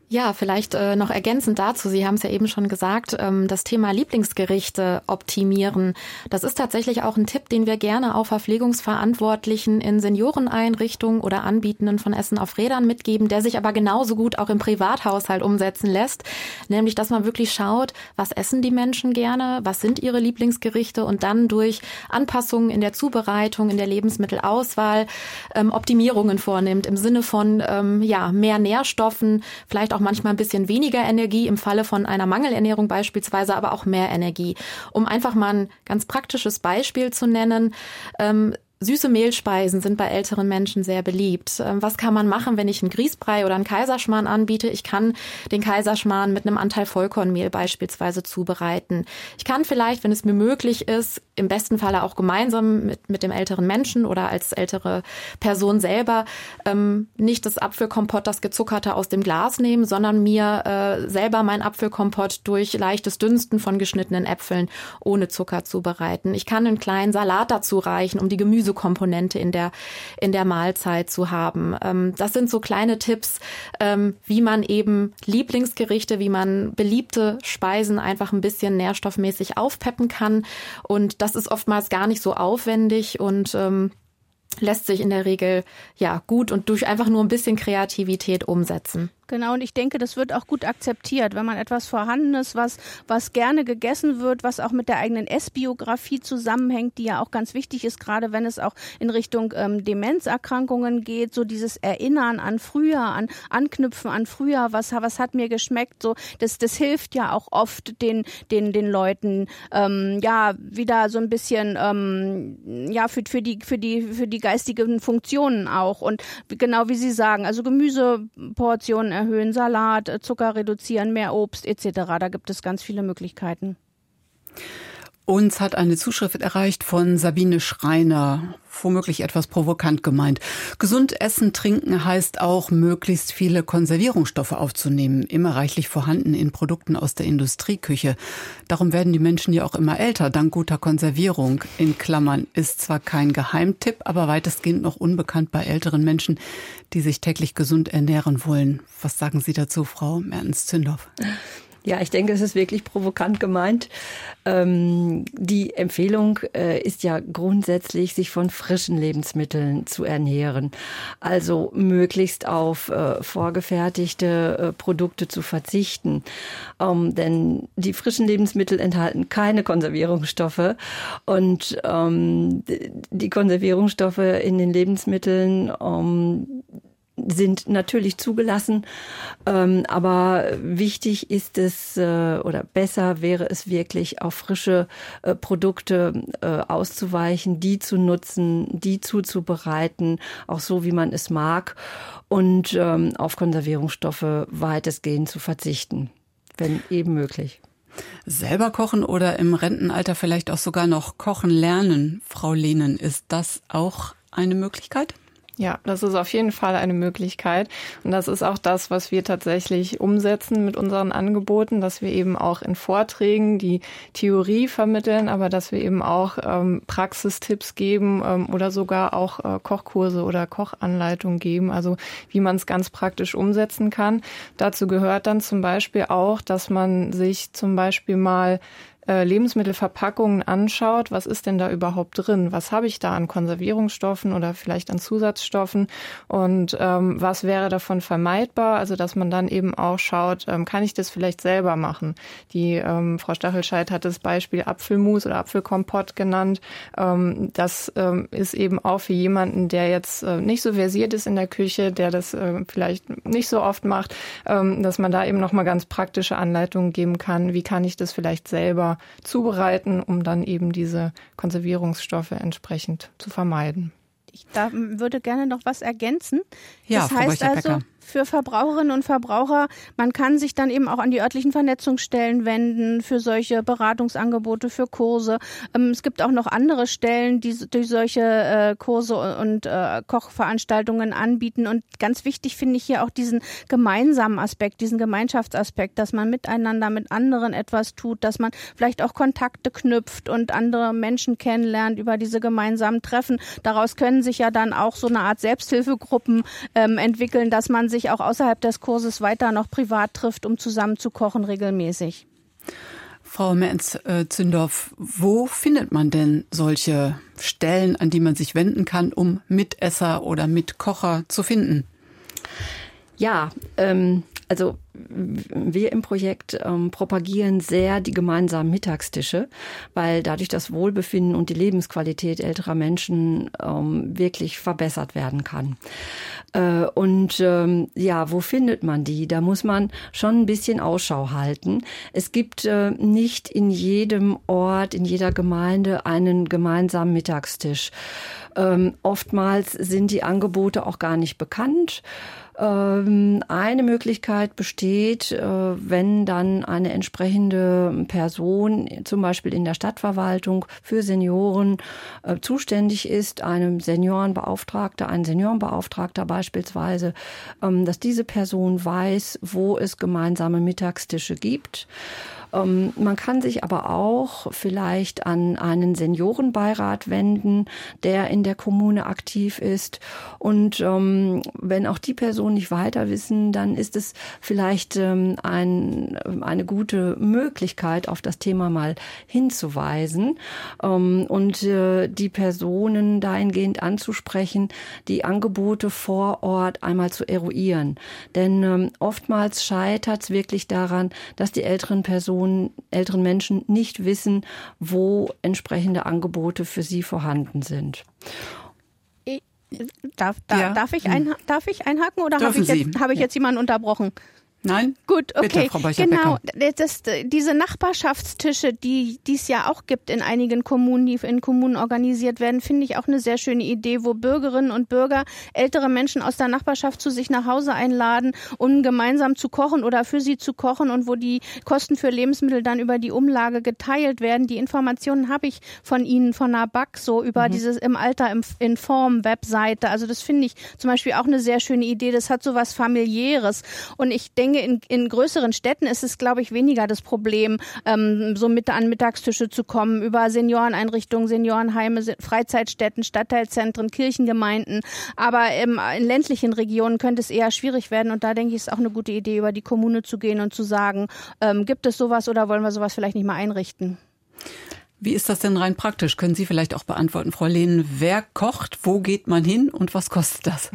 Ja, vielleicht äh, noch ergänzend dazu. Sie haben es ja eben schon gesagt, ähm, das Thema Lieblingsgerichte optimieren. Das ist tatsächlich auch ein Tipp, den wir gerne auch Verpflegungsverantwortlichen in Senioreneinrichtungen oder Anbietenden von Essen auf Rädern mitgeben, der sich aber genauso gut auch im Privathaushalt umsetzen lässt. Nämlich, dass man wirklich schaut, was essen die Menschen gerne, was sind ihre Lieblingsgerichte und dann durch Anpassungen in der Zubereitung, in der Lebensmittelauswahl ähm, Optimierungen vornimmt im Sinne von ähm, ja mehr Nährstoffen, vielleicht auch auch manchmal ein bisschen weniger Energie, im Falle von einer Mangelernährung beispielsweise, aber auch mehr Energie. Um einfach mal ein ganz praktisches Beispiel zu nennen, ähm, süße Mehlspeisen sind bei älteren Menschen sehr beliebt. Was kann man machen, wenn ich einen Grießbrei oder einen Kaiserschmarrn anbiete? Ich kann den Kaiserschmarrn mit einem Anteil Vollkornmehl beispielsweise zubereiten. Ich kann vielleicht, wenn es mir möglich ist, im besten Falle auch gemeinsam mit, mit dem älteren Menschen oder als ältere Person selber ähm, nicht das Apfelkompott, das gezuckerte aus dem Glas nehmen, sondern mir äh, selber mein Apfelkompott durch leichtes Dünsten von geschnittenen Äpfeln ohne Zucker zubereiten. Ich kann einen kleinen Salat dazu reichen, um die Gemüse Komponente in der in der Mahlzeit zu haben. Ähm, das sind so kleine Tipps, ähm, wie man eben Lieblingsgerichte, wie man beliebte Speisen einfach ein bisschen nährstoffmäßig aufpeppen kann. Und das ist oftmals gar nicht so aufwendig und ähm, lässt sich in der Regel ja gut und durch einfach nur ein bisschen Kreativität umsetzen. Genau, und ich denke, das wird auch gut akzeptiert, wenn man etwas Vorhandenes, was was gerne gegessen wird, was auch mit der eigenen Essbiografie zusammenhängt, die ja auch ganz wichtig ist, gerade wenn es auch in Richtung ähm, Demenzerkrankungen geht, so dieses Erinnern an früher, an Anknüpfen an früher, was was hat mir geschmeckt, so das das hilft ja auch oft den den den Leuten ähm, ja wieder so ein bisschen ähm, ja für für die für die für die geistigen Funktionen auch und genau wie Sie sagen, also Gemüseportionen erhöhen, Salat, Zucker reduzieren, mehr Obst et cetera. Da gibt es ganz viele Möglichkeiten. Uns hat eine Zuschrift erreicht von Sabine Schreiner, womöglich etwas provokant gemeint. Gesund essen, trinken heißt auch, möglichst viele Konservierungsstoffe aufzunehmen, immer reichlich vorhanden in Produkten aus der Industrieküche. Darum werden die Menschen ja auch immer älter, dank guter Konservierung. In Klammern ist zwar kein Geheimtipp, aber weitestgehend noch unbekannt bei älteren Menschen, die sich täglich gesund ernähren wollen. Was sagen Sie dazu, Frau Mertens-Zündorf? Ja, ich denke, es ist wirklich provokant gemeint. Ähm, die Empfehlung äh, ist ja grundsätzlich, sich von frischen Lebensmitteln zu ernähren. Also möglichst auf äh, vorgefertigte äh, Produkte zu verzichten. Ähm, denn die frischen Lebensmittel enthalten keine Konservierungsstoffe. Und ähm, die Konservierungsstoffe in den Lebensmitteln ähm, sind natürlich zugelassen, ähm, aber wichtig ist es äh, oder besser wäre es wirklich auf frische äh, Produkte äh, auszuweichen, die zu nutzen, die zuzubereiten, auch so wie man es mag und ähm, auf Konservierungsstoffe weitestgehend zu verzichten, wenn eben möglich. Selber kochen oder im Rentenalter vielleicht auch sogar noch kochen lernen, Frau Lehnen, ist das auch eine Möglichkeit? Ja, das ist auf jeden Fall eine Möglichkeit. Und das ist auch das, was wir tatsächlich umsetzen mit unseren Angeboten, dass wir eben auch in Vorträgen die Theorie vermitteln, aber dass wir eben auch ähm, Praxistipps geben ähm, oder sogar auch äh, Kochkurse oder Kochanleitungen geben, also wie man es ganz praktisch umsetzen kann. Dazu gehört dann zum Beispiel auch, dass man sich zum Beispiel mal Lebensmittelverpackungen anschaut, was ist denn da überhaupt drin? Was habe ich da an Konservierungsstoffen oder vielleicht an Zusatzstoffen? Und ähm, was wäre davon vermeidbar? Also dass man dann eben auch schaut, ähm, kann ich das vielleicht selber machen? Die ähm, Frau Stachelscheit hat das Beispiel Apfelmus oder Apfelkompott genannt. Ähm, das ähm, ist eben auch für jemanden, der jetzt äh, nicht so versiert ist in der Küche, der das äh, vielleicht nicht so oft macht, ähm, dass man da eben nochmal ganz praktische Anleitungen geben kann. Wie kann ich das vielleicht selber zubereiten, um dann eben diese Konservierungsstoffe entsprechend zu vermeiden. Ich da würde gerne noch was ergänzen. Ja, das Frau heißt also, für Verbraucherinnen und Verbraucher, man kann sich dann eben auch an die örtlichen Vernetzungsstellen wenden für solche Beratungsangebote, für Kurse. Es gibt auch noch andere Stellen, die durch solche Kurse und Kochveranstaltungen anbieten. Und ganz wichtig finde ich hier auch diesen gemeinsamen Aspekt, diesen Gemeinschaftsaspekt, dass man miteinander mit anderen etwas tut, dass man vielleicht auch Kontakte knüpft und andere Menschen kennenlernt über diese gemeinsamen Treffen. Daraus können sich ja dann auch so eine Art Selbsthilfegruppen ähm, entwickeln, dass man man sich auch außerhalb des Kurses weiter noch privat trifft, um zusammen zu kochen regelmäßig. Frau Mertens-Zündorf, wo findet man denn solche Stellen, an die man sich wenden kann, um Mitesser oder Mitkocher zu finden? Ja, ähm, also wir im Projekt ähm, propagieren sehr die gemeinsamen Mittagstische, weil dadurch das Wohlbefinden und die Lebensqualität älterer Menschen ähm, wirklich verbessert werden kann. Äh, und ähm, ja, wo findet man die? Da muss man schon ein bisschen Ausschau halten. Es gibt äh, nicht in jedem Ort, in jeder Gemeinde einen gemeinsamen Mittagstisch. Ähm, oftmals sind die Angebote auch gar nicht bekannt. Eine Möglichkeit besteht, wenn dann eine entsprechende Person, zum Beispiel in der Stadtverwaltung für Senioren zuständig ist, einem Seniorenbeauftragter, ein Seniorenbeauftragter beispielsweise, dass diese Person weiß, wo es gemeinsame Mittagstische gibt. Ähm, man kann sich aber auch vielleicht an einen Seniorenbeirat wenden, der in der Kommune aktiv ist. Und ähm, wenn auch die Personen nicht weiter wissen, dann ist es vielleicht ähm, ein, eine gute Möglichkeit, auf das Thema mal hinzuweisen ähm, und äh, die Personen dahingehend anzusprechen, die Angebote vor Ort einmal zu eruieren. Denn ähm, oftmals scheitert es wirklich daran, dass die älteren Personen älteren Menschen nicht wissen, wo entsprechende Angebote für sie vorhanden sind. Darf, da, ja. darf, ich, ein, darf ich einhaken oder habe ich, jetzt, hab ich jetzt jemanden unterbrochen? Nein? Gut, okay. Bitte, Frau Beucher-Becker. Genau, das, diese Nachbarschaftstische, die die es ja auch gibt in einigen Kommunen, die in Kommunen organisiert werden, finde ich auch eine sehr schöne Idee, wo Bürgerinnen und Bürger ältere Menschen aus der Nachbarschaft zu sich nach Hause einladen, um gemeinsam zu kochen oder für sie zu kochen und wo die Kosten für Lebensmittel dann über die Umlage geteilt werden. Die Informationen habe ich von Ihnen, von der B A K, so über mhm. dieses Im Alter in Form Webseite. Also das finde ich zum Beispiel auch eine sehr schöne Idee. Das hat so was Familiäres. Und ich denke, In, in größeren Städten ist es, glaube ich, weniger das Problem, ähm, so mit an Mittagstische zu kommen, über Senioreneinrichtungen, Seniorenheime, Freizeitstätten, Stadtteilzentren, Kirchengemeinden. Aber ähm, in ländlichen Regionen könnte es eher schwierig werden. Und da denke ich, ist auch eine gute Idee, über die Kommune zu gehen und zu sagen, ähm, gibt es sowas oder wollen wir sowas vielleicht nicht mal einrichten? Wie ist das denn rein praktisch? Können Sie vielleicht auch beantworten, Frau Lehn, wer kocht, wo geht man hin und was kostet das?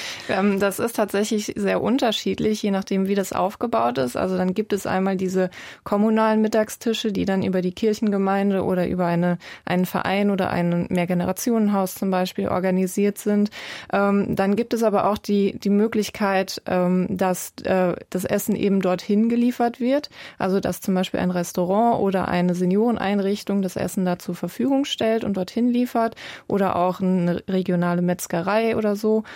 Das ist tatsächlich sehr unterschiedlich, je nachdem, wie das aufgebaut ist. Also dann gibt es einmal diese kommunalen Mittagstische, die dann über die Kirchengemeinde oder über eine, einen Verein oder ein Mehrgenerationenhaus zum Beispiel organisiert sind. Dann gibt es aber auch die, die Möglichkeit, dass das Essen eben dorthin geliefert wird. Also dass zum Beispiel ein Restaurant oder eine Senioreneinrichtung das Essen da zur Verfügung stellt und dorthin liefert oder auch eine regionale Metzgerei oder so.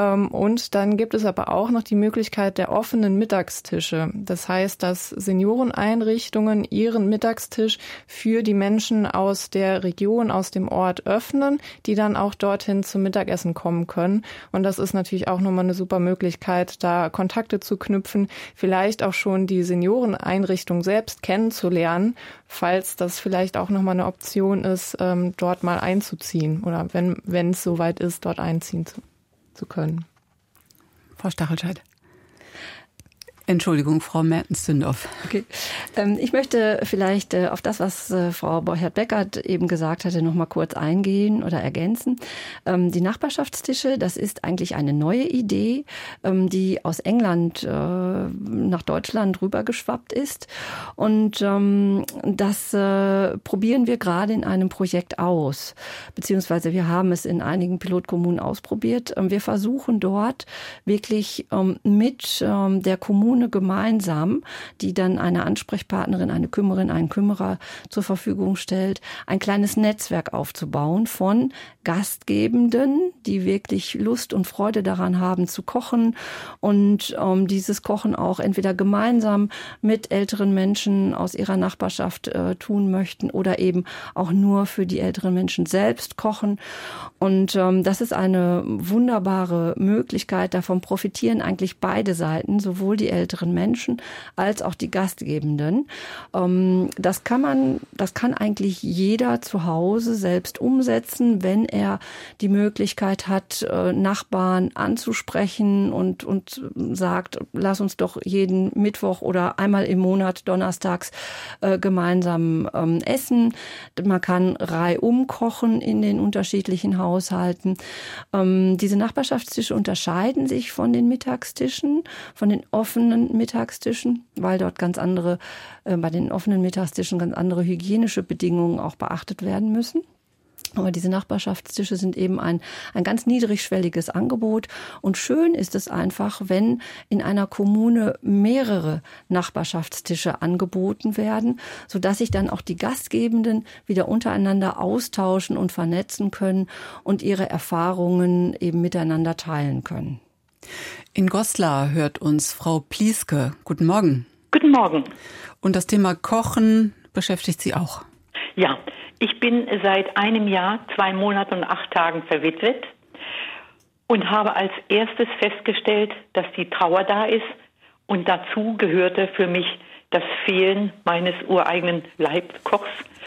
Und dann gibt es aber auch noch die Möglichkeit der offenen Mittagstische. Das heißt, dass Senioreneinrichtungen ihren Mittagstisch für die Menschen aus der Region, aus dem Ort öffnen, die dann auch dorthin zum Mittagessen kommen können. Und das ist natürlich auch nochmal eine super Möglichkeit, da Kontakte zu knüpfen, vielleicht auch schon die Senioreneinrichtung selbst kennenzulernen, falls das vielleicht auch nochmal eine Option ist, ähm, dort mal einzuziehen oder wenn wenn es soweit ist, dort einziehen zu, zu können. Frau Stachelscheid. Entschuldigung, Frau Mertens-Zündorf. Okay. Ähm, ich möchte vielleicht äh, auf das, was äh, Frau Beuchert-Beckert eben gesagt hatte, noch mal kurz eingehen oder ergänzen. Ähm, die Nachbarschaftstische, das ist eigentlich eine neue Idee, ähm, die aus England äh, nach Deutschland rübergeschwappt ist. Und ähm, das äh, probieren wir gerade in einem Projekt aus. Beziehungsweise wir haben es in einigen Pilotkommunen ausprobiert. Ähm, wir versuchen dort wirklich ähm, mit ähm, der Kommune gemeinsam, die dann eine Ansprechpartnerin, eine Kümmerin, einen Kümmerer zur Verfügung stellt, ein kleines Netzwerk aufzubauen von Gastgebenden, die wirklich Lust und Freude daran haben zu kochen und ähm, dieses Kochen auch entweder gemeinsam mit älteren Menschen aus ihrer Nachbarschaft äh, tun möchten oder eben auch nur für die älteren Menschen selbst kochen. Und ähm, das ist eine wunderbare Möglichkeit. Davon profitieren eigentlich beide Seiten, sowohl die Eltern älteren Menschen als auch die Gastgebenden. Das kann man, das kann eigentlich jeder zu Hause selbst umsetzen, wenn er die Möglichkeit hat, Nachbarn anzusprechen und, und sagt, lass uns doch jeden Mittwoch oder einmal im Monat donnerstags äh, gemeinsam ähm, essen. Man kann reihum kochen in den unterschiedlichen Haushalten. Ähm, diese Nachbarschaftstische unterscheiden sich von den Mittagstischen, von den offenen Mittagstischen, weil dort ganz andere, äh, bei den offenen Mittagstischen ganz andere hygienische Bedingungen auch beachtet werden müssen. Aber diese Nachbarschaftstische sind eben ein, ein ganz niedrigschwelliges Angebot. Und schön ist es einfach, wenn in einer Kommune mehrere Nachbarschaftstische angeboten werden, sodass sich dann auch die Gastgebenden wieder untereinander austauschen und vernetzen können und ihre Erfahrungen eben miteinander teilen können. In Goslar hört uns Frau Plieske. Guten Morgen. Guten Morgen. Und das Thema Kochen beschäftigt Sie auch? Ja. Ich bin seit einem Jahr, zwei Monaten und acht Tagen verwitwet und habe als erstes festgestellt, dass die Trauer da ist und dazu gehörte für mich das Fehlen meines ureigenen Leibkochs.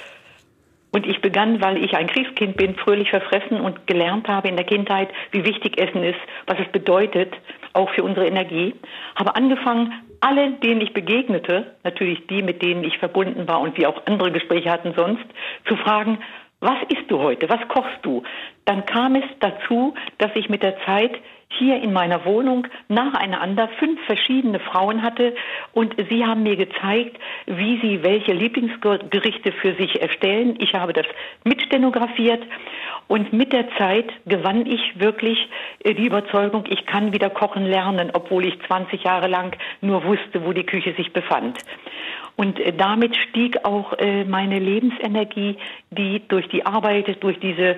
Und ich begann, weil ich ein Kriegskind bin, fröhlich verfressen und gelernt habe in der Kindheit, wie wichtig Essen ist, was es bedeutet, auch für unsere Energie, habe angefangen, alle, denen ich begegnete, natürlich die, mit denen ich verbunden war und wir auch andere Gespräche hatten sonst, zu fragen, was isst du heute, was kochst du? Dann kam es dazu, dass ich mit der Zeit hier in meiner Wohnung nacheinander fünf verschiedene Frauen hatte und sie haben mir gezeigt, wie sie welche Lieblingsgerichte für sich erstellen. Ich habe das mitstenografiert und mit der Zeit gewann ich wirklich die Überzeugung, ich kann wieder kochen lernen, obwohl ich zwanzig Jahre lang nur wusste, wo die Küche sich befand. Und damit stieg auch meine Lebensenergie, die durch die Arbeit, durch diese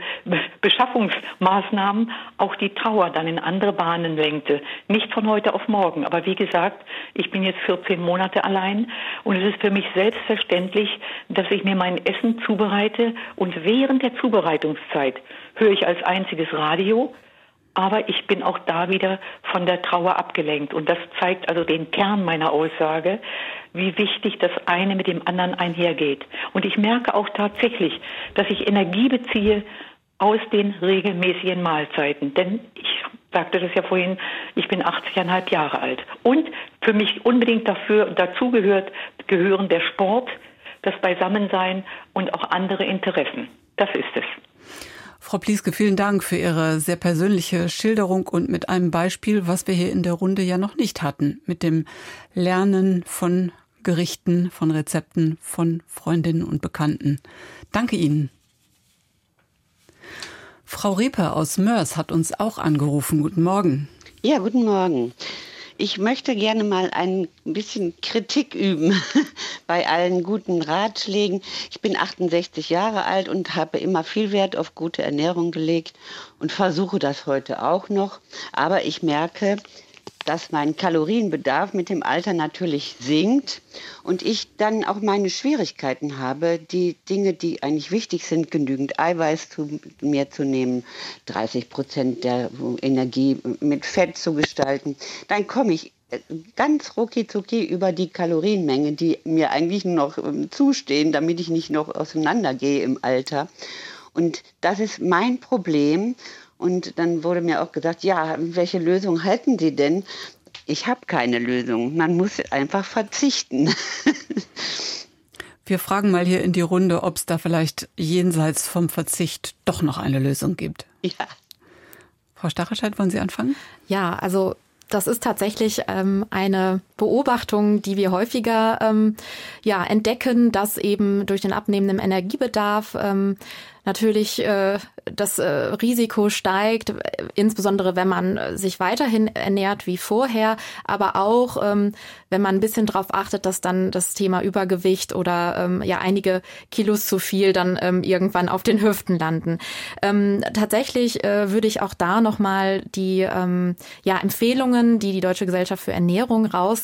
Beschaffungsmaßnahmen auch die Trauer dann in andere Bahnen lenkte. Nicht von heute auf morgen, aber wie gesagt, ich bin jetzt vierzehn Monate allein und es ist für mich selbstverständlich, dass ich mir mein Essen zubereite und während der Zubereitungszeit höre ich als einziges Radio. Aber ich bin auch da wieder von der Trauer abgelenkt. Und das zeigt also den Kern meiner Aussage, wie wichtig das eine mit dem anderen einhergeht. Und ich merke auch tatsächlich, dass ich Energie beziehe aus den regelmäßigen Mahlzeiten. Denn ich sagte das ja vorhin, ich bin achtzig Komma fünf Jahre alt. Und für mich unbedingt dafür, dazu gehört, gehören der Sport, das Beisammensein und auch andere Interessen. Das ist es. Frau Plieske, vielen Dank für Ihre sehr persönliche Schilderung und mit einem Beispiel, was wir hier in der Runde ja noch nicht hatten, mit dem Lernen von Gerichten, von Rezepten, von Freundinnen und Bekannten. Danke Ihnen. Frau Reper aus Mörs hat uns auch angerufen. Guten Morgen. Ja, guten Morgen. Ich möchte gerne mal ein bisschen Kritik üben bei allen guten Ratschlägen. Ich bin achtundsechzig Jahre alt und habe immer viel Wert auf gute Ernährung gelegt und versuche das heute auch noch. Aber ich merke, dass mein Kalorienbedarf mit dem Alter natürlich sinkt und ich dann auch meine Schwierigkeiten habe, die Dinge, die eigentlich wichtig sind, genügend Eiweiß zu mir zu nehmen, dreißig Prozent der Energie mit Fett zu gestalten, dann komme ich ganz rucki-zucki über die Kalorienmenge, die mir eigentlich nur noch zustehen, damit ich nicht noch auseinandergehe im Alter. Und das ist mein Problem. Und dann wurde mir auch gesagt, ja, welche Lösung halten Sie denn? Ich habe keine Lösung. Man muss einfach verzichten. Wir fragen mal hier in die Runde, ob es da vielleicht jenseits vom Verzicht doch noch eine Lösung gibt. Ja. Frau Stachelscheid, wollen Sie anfangen? Ja, also das ist tatsächlich ähm, eine Beobachtung, die wir häufiger ähm, ja, entdecken, dass eben durch den abnehmenden Energiebedarf ähm, natürlich äh, das äh, Risiko steigt, insbesondere wenn man sich weiterhin ernährt wie vorher, aber auch ähm, wenn man ein bisschen darauf achtet, dass dann das Thema Übergewicht oder ähm, ja einige Kilos zu viel dann ähm, irgendwann auf den Hüften landen. Ähm, tatsächlich äh, würde ich auch da nochmal die ähm, ja, Empfehlungen, die die Deutsche Gesellschaft für Ernährung rausgibt,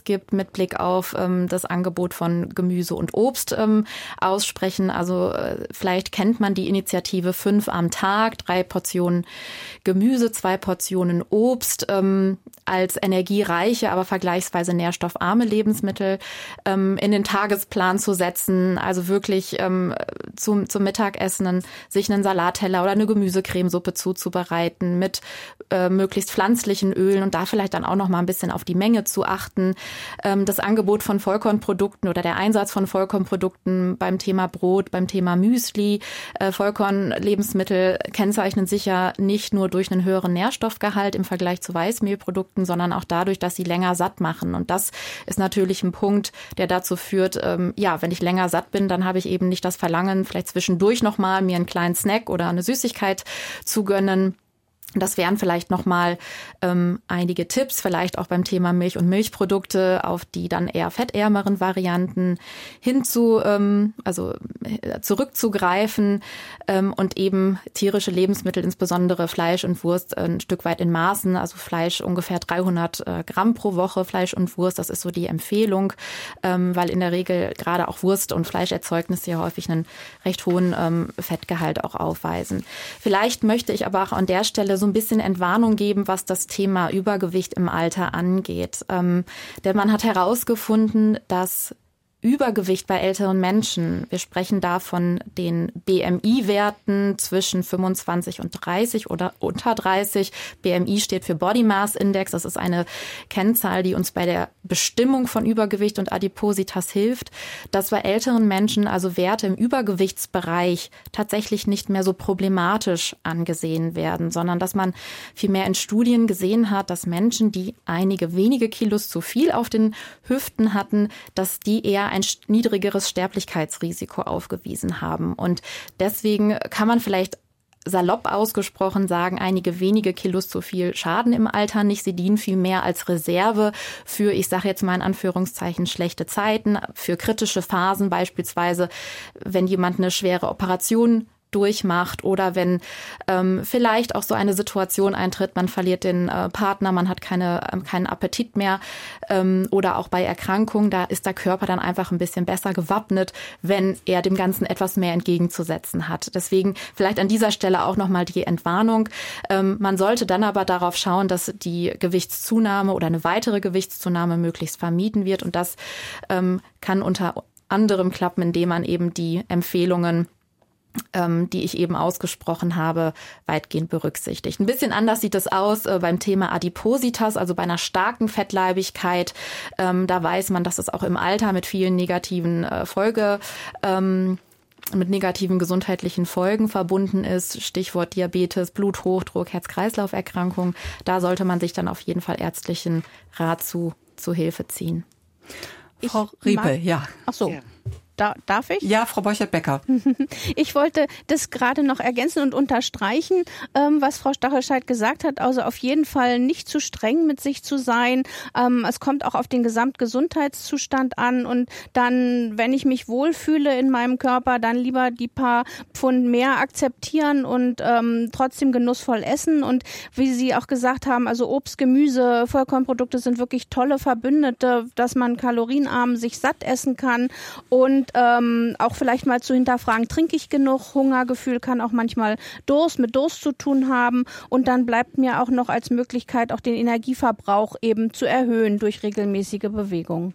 gibt, mit Blick auf ähm, das Angebot von Gemüse und Obst ähm, aussprechen. Also äh, vielleicht kennt man die Initiative fünf am Tag, drei Portionen Gemüse, zwei Portionen Obst, ähm, als energiereiche, aber vergleichsweise nährstoffarme Lebensmittel ähm, in den Tagesplan zu setzen. Also wirklich ähm, zum, zum Mittagessen sich einen Salatteller oder eine Gemüsecremesuppe zuzubereiten mit äh, möglichst pflanzlichen Ölen und da vielleicht dann auch noch mal ein bisschen auf die Menge zu achten. Ähm, das Angebot von Vollkornprodukten oder der Einsatz von Vollkornprodukten beim Thema Brot, beim Thema Müsli. Äh, Vollkornlebensmittel kennzeichnen sich ja nicht nur durch einen höheren Nährstoffgehalt im Vergleich zu Weißmehlprodukten, sondern auch dadurch, dass sie länger satt machen. Und das ist natürlich ein Punkt, der dazu führt, ähm, ja, wenn ich länger satt bin, dann habe ich eben nicht das Verlangen, vielleicht zwischendurch nochmal mir einen kleinen Snack oder eine Süßigkeit zu gönnen. Das wären vielleicht nochmal ähm, einige Tipps, vielleicht auch beim Thema Milch und Milchprodukte auf die dann eher fettärmeren Varianten hinzu, ähm, also äh, zurückzugreifen ähm, und eben tierische Lebensmittel, insbesondere Fleisch und Wurst, äh, ein Stück weit in Maßen, also Fleisch ungefähr dreihundert äh, Gramm pro Woche, Fleisch und Wurst, das ist so die Empfehlung, ähm, weil in der Regel gerade auch Wurst- und Fleischerzeugnisse ja häufig einen recht hohen ähm, Fettgehalt auch aufweisen. Vielleicht möchte ich aber auch an der Stelle so ein bisschen Entwarnung geben, was das Thema Übergewicht im Alter angeht. Ähm, denn man hat herausgefunden, dass Übergewicht bei älteren Menschen, wir sprechen da von den B M I-Werten zwischen fünfundzwanzig und dreißig oder unter dreißig. B M I steht für Body Mass Index. Das ist eine Kennzahl, die uns bei der Bestimmung von Übergewicht und Adipositas hilft, dass bei älteren Menschen also Werte im Übergewichtsbereich tatsächlich nicht mehr so problematisch angesehen werden, sondern dass man vielmehr in Studien gesehen hat, dass Menschen, die einige wenige Kilos zu viel auf den Hüften hatten, dass die eher ein niedrigeres Sterblichkeitsrisiko aufgewiesen haben. Und deswegen kann man vielleicht salopp ausgesprochen sagen, einige wenige Kilos zu viel schaden im Alter nicht. Sie dienen vielmehr als Reserve für, ich sage jetzt mal in Anführungszeichen, schlechte Zeiten, für kritische Phasen, beispielsweise, wenn jemand eine schwere Operation durchmacht oder wenn ähm, vielleicht auch so eine Situation eintritt, man verliert den äh, Partner, man hat keine, ähm, keinen Appetit mehr ähm, oder auch bei Erkrankungen, da ist der Körper dann einfach ein bisschen besser gewappnet, wenn er dem Ganzen etwas mehr entgegenzusetzen hat. Deswegen vielleicht an dieser Stelle auch nochmal die Entwarnung. Ähm, man sollte dann aber darauf schauen, dass die Gewichtszunahme oder eine weitere Gewichtszunahme möglichst vermieden wird und das ähm, kann unter anderem klappen, indem man eben die Empfehlungen Ähm, die ich eben ausgesprochen habe, weitgehend berücksichtigt. Ein bisschen anders sieht es aus äh, beim Thema Adipositas, also bei einer starken Fettleibigkeit. Ähm, da weiß man, dass es auch im Alter mit vielen negativen äh, Folge, ähm, mit negativen gesundheitlichen Folgen verbunden ist. Stichwort Diabetes, Bluthochdruck, Herz-Kreislauf-Erkrankungen. Da sollte man sich dann auf jeden Fall ärztlichen Rat zu, zu Hilfe ziehen. Frau Riepe, ja. Ach so. Ja. Da, darf ich? Ja, Frau Borchert-Becker. Ich wollte das gerade noch ergänzen und unterstreichen, ähm, was Frau Stachelscheit gesagt hat. Also auf jeden Fall nicht zu streng mit sich zu sein. Ähm, es kommt auch auf den Gesamtgesundheitszustand an und dann, wenn ich mich wohlfühle in meinem Körper, dann lieber die paar Pfund mehr akzeptieren und ähm, trotzdem genussvoll essen. Und wie Sie auch gesagt haben, also Obst, Gemüse, Vollkornprodukte sind wirklich tolle Verbündete, dass man kalorienarm sich satt essen kann und ähm, auch vielleicht mal zu hinterfragen, trinke ich genug? Hungergefühl kann auch manchmal Durst mit Durst zu tun haben. Und dann bleibt mir auch noch als Möglichkeit, auch den Energieverbrauch eben zu erhöhen durch regelmäßige Bewegung.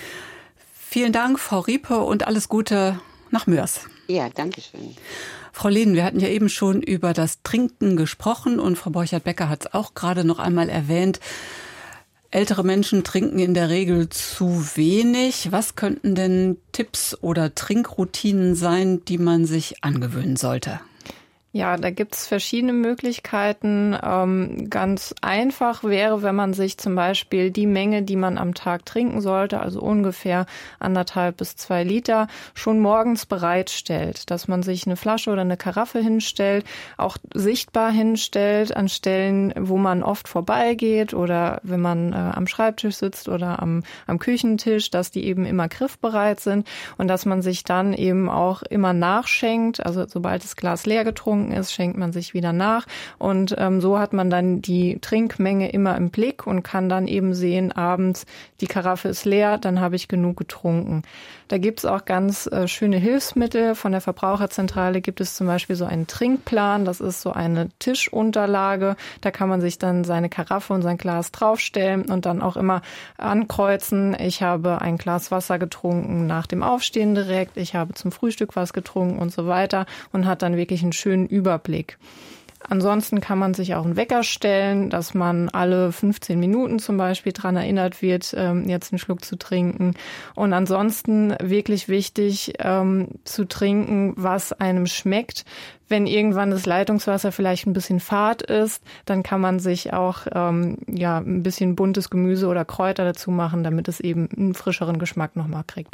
Vielen Dank, Frau Riepe, und alles Gute nach Mörs. Ja, danke schön. Frau Lehn, wir hatten ja eben schon über das Trinken gesprochen und Frau Borchert-Becker hat es auch gerade noch einmal erwähnt. Ältere Menschen trinken in der Regel zu wenig. Was könnten denn Tipps oder Trinkroutinen sein, die man sich angewöhnen sollte? Ja, da gibt's verschiedene Möglichkeiten. Ähm, ganz einfach wäre, wenn man sich zum Beispiel die Menge, die man am Tag trinken sollte, also ungefähr anderthalb bis zwei Liter, schon morgens bereitstellt. Dass man sich eine Flasche oder eine Karaffe hinstellt, auch sichtbar hinstellt an Stellen, wo man oft vorbeigeht oder wenn man äh, am Schreibtisch sitzt oder am, am Küchentisch, dass die eben immer griffbereit sind und dass man sich dann eben auch immer nachschenkt, also sobald das Glas leer getrunken getrunken ist, schenkt man sich wieder nach. Und ähm, so hat man dann die Trinkmenge immer im Blick und kann dann eben sehen, abends, die Karaffe ist leer, dann habe ich genug getrunken. Da gibt's auch ganz äh, schöne Hilfsmittel. Von der Verbraucherzentrale gibt es zum Beispiel so einen Trinkplan. Das ist so eine Tischunterlage. Da kann man sich dann seine Karaffe und sein Glas draufstellen und dann auch immer ankreuzen. Ich habe ein Glas Wasser getrunken nach dem Aufstehen direkt. Ich habe zum Frühstück was getrunken und so weiter und hat dann wirklich einen schönen Überblick. Ansonsten kann man sich auch einen Wecker stellen, dass man alle fünfzehn Minuten zum Beispiel dran erinnert wird, jetzt einen Schluck zu trinken. Und ansonsten wirklich wichtig, zu trinken, was einem schmeckt. Wenn irgendwann das Leitungswasser vielleicht ein bisschen fad ist, dann kann man sich auch ähm, ja ein bisschen buntes Gemüse oder Kräuter dazu machen, damit es eben einen frischeren Geschmack nochmal kriegt.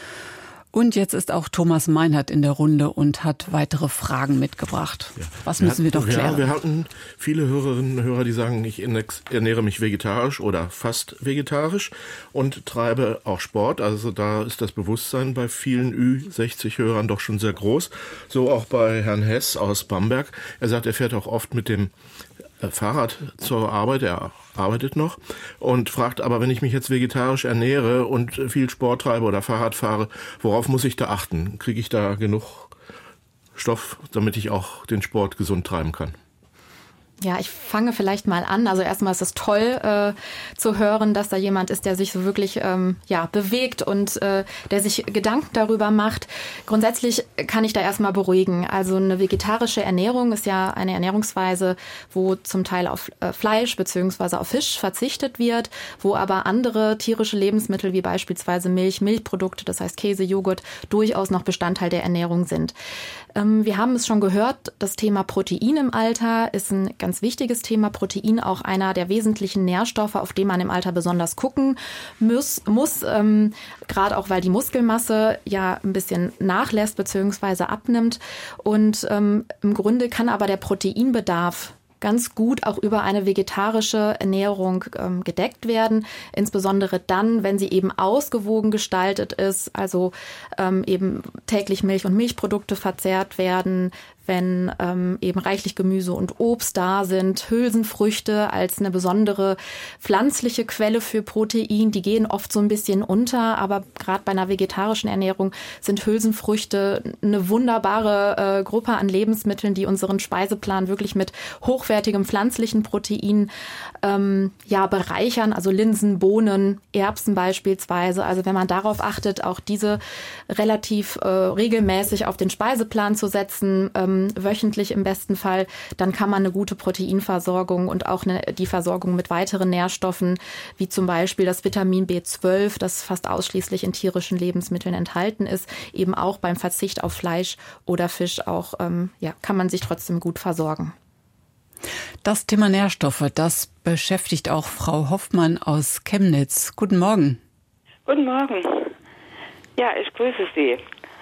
Und jetzt ist auch Thomas Meinhardt in der Runde und hat weitere Fragen mitgebracht. Ja. Was müssen wir, wir doch klären? Ja, wir hatten viele Hörerinnen und Hörer, die sagen, ich ernähre mich vegetarisch oder fast vegetarisch und treibe auch Sport. Also da ist das Bewusstsein bei vielen Ü sechzig Hörern doch schon sehr groß. So auch bei Herrn Hess aus Bamberg. Er sagt, er fährt auch oft mit dem Fahrrad zur Arbeit, er arbeitet noch und fragt, aber wenn ich mich jetzt vegetarisch ernähre und viel Sport treibe oder Fahrrad fahre, worauf muss ich da achten? Kriege ich da genug Stoff, damit ich auch den Sport gesund treiben kann? Ja, ich fange vielleicht mal an. Also erstmal ist es toll äh, zu hören, dass da jemand ist, der sich so wirklich ähm, ja bewegt und äh, der sich Gedanken darüber macht. Grundsätzlich kann ich da erstmal beruhigen. Also eine vegetarische Ernährung ist ja eine Ernährungsweise, wo zum Teil auf äh, Fleisch beziehungsweise auf Fisch verzichtet wird, wo aber andere tierische Lebensmittel wie beispielsweise Milch, Milchprodukte, das heißt Käse, Joghurt, durchaus noch Bestandteil der Ernährung sind. Ähm, wir haben es schon gehört, das Thema Protein im Alter ist ein ganz wichtiges Thema. Protein auch einer der wesentlichen Nährstoffe, auf die man im Alter besonders gucken muss, muss ähm, gerade auch, weil die Muskelmasse ja ein bisschen nachlässt bzw. abnimmt. Und ähm, im Grunde kann aber der Proteinbedarf ganz gut auch über eine vegetarische Ernährung ähm, gedeckt werden, insbesondere dann, wenn sie eben ausgewogen gestaltet ist, also ähm, eben täglich Milch und Milchprodukte verzehrt werden, wenn ähm, eben reichlich Gemüse und Obst da sind, Hülsenfrüchte als eine besondere pflanzliche Quelle für Protein, die gehen oft so ein bisschen unter, aber gerade bei einer vegetarischen Ernährung sind Hülsenfrüchte eine wunderbare äh, Gruppe an Lebensmitteln, die unseren Speiseplan wirklich mit hochwertigem pflanzlichen Protein ähm, ja bereichern, also Linsen, Bohnen, Erbsen beispielsweise. Also wenn man darauf achtet, auch diese relativ äh, regelmäßig auf den Speiseplan zu setzen, ähm, wöchentlich im besten Fall, dann kann man eine gute Proteinversorgung und auch eine, die Versorgung mit weiteren Nährstoffen, wie zum Beispiel das Vitamin B zwölf, das fast ausschließlich in tierischen Lebensmitteln enthalten ist, eben auch beim Verzicht auf Fleisch oder Fisch auch, ähm, ja, kann man sich trotzdem gut versorgen. Das Thema Nährstoffe, das beschäftigt auch Frau Hoffmann aus Chemnitz. Guten Morgen. Guten Morgen. Ja, ich grüße Sie.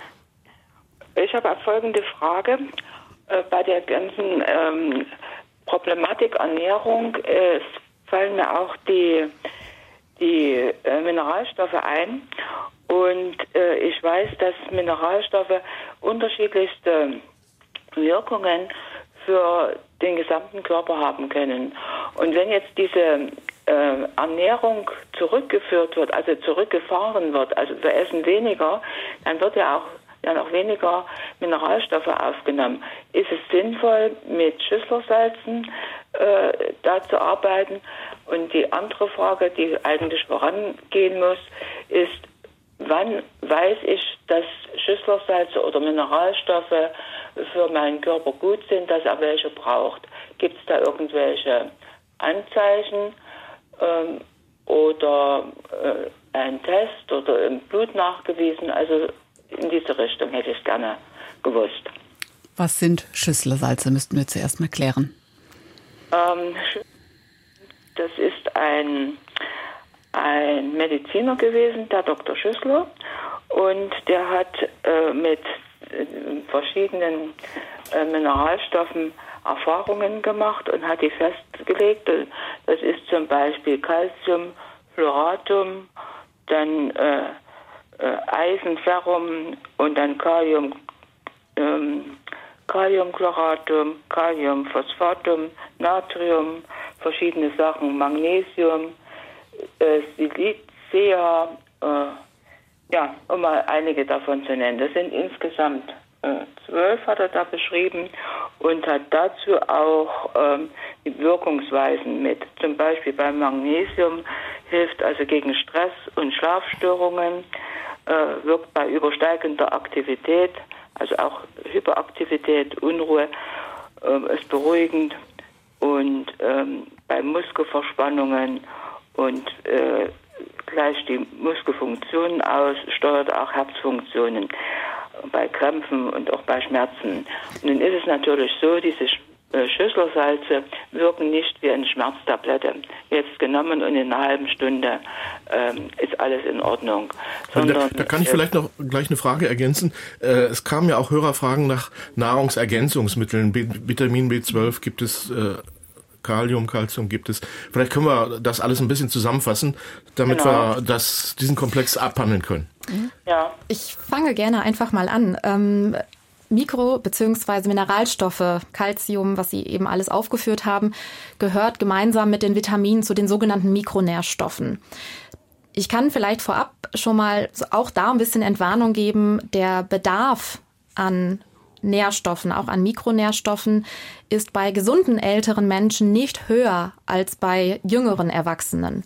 Ich habe folgende Frage. Äh, bei der ganzen ähm, Problematik Ernährung äh, fallen mir auch die, die äh, Mineralstoffe ein. Und äh, ich weiß, dass Mineralstoffe unterschiedlichste Wirkungen für den gesamten Körper haben können. Und wenn jetzt diese äh, Ernährung zurückgeführt wird, also zurückgefahren wird, also wir essen weniger, dann wird ja auch ja noch weniger Mineralstoffe aufgenommen. Ist es sinnvoll, mit Schüsslersalzen äh, da zu arbeiten? Und die andere Frage, die eigentlich vorangehen muss, ist, wann weiß ich, dass Schüsslersalze oder Mineralstoffe für meinen Körper gut sind, dass er welche braucht? Gibt es da irgendwelche Anzeichen ähm, oder äh, ein Test oder im Blut nachgewiesen? Also in diese Richtung hätte ich gerne gewusst. Was sind Schüsslersalze, müssten wir zuerst mal klären. Ähm, das ist ein, ein Mediziner gewesen, der Doktor Schüssler. Und der hat äh, mit äh, verschiedenen äh, Mineralstoffen Erfahrungen gemacht und hat die festgelegt. Das ist zum Beispiel Calcium, Fluoratum, dann äh, Eisen, Ferrum und dann Kalium, ähm, Kaliumchloratum, Kaliumphosphatum, Natrium, verschiedene Sachen, Magnesium, äh, Silicia, äh, ja, um mal einige davon zu nennen. Das sind insgesamt äh, zwölf, hat er da beschrieben, und hat dazu auch ähm, die Wirkungsweisen mit. Zum Beispiel beim Magnesium hilft also gegen Stress und Schlafstörungen, äh, wirkt bei übersteigender Aktivität, also auch Hyperaktivität, Unruhe, äh, ist beruhigend, und ähm, bei Muskelverspannungen und äh, gleicht die Muskelfunktionen aus, steuert auch Herzfunktionen bei Krämpfen und auch bei Schmerzen. Nun ist es natürlich so, diese Schüsslersalze wirken nicht wie eine Schmerztablette. Jetzt genommen und in einer halben Stunde ähm, ist alles in Ordnung. Sondern, da, da kann ich vielleicht noch gleich eine Frage ergänzen. Äh, es kamen ja auch Hörerfragen nach Nahrungsergänzungsmitteln. B- Vitamin B zwölf gibt es, äh, Kalium, Calcium gibt es. Vielleicht können wir das alles ein bisschen zusammenfassen, damit genau. wir das, diesen Komplex abhandeln können. Ja. Ich fange gerne einfach mal an. Ähm, Mikro- bzw. Mineralstoffe, Calcium, was Sie eben alles aufgeführt haben, gehört gemeinsam mit den Vitaminen zu den sogenannten Mikronährstoffen. Ich kann vielleicht vorab schon mal auch da ein bisschen Entwarnung geben. Der Bedarf an Nährstoffen, auch an Mikronährstoffen, ist bei gesunden älteren Menschen nicht höher als bei jüngeren Erwachsenen.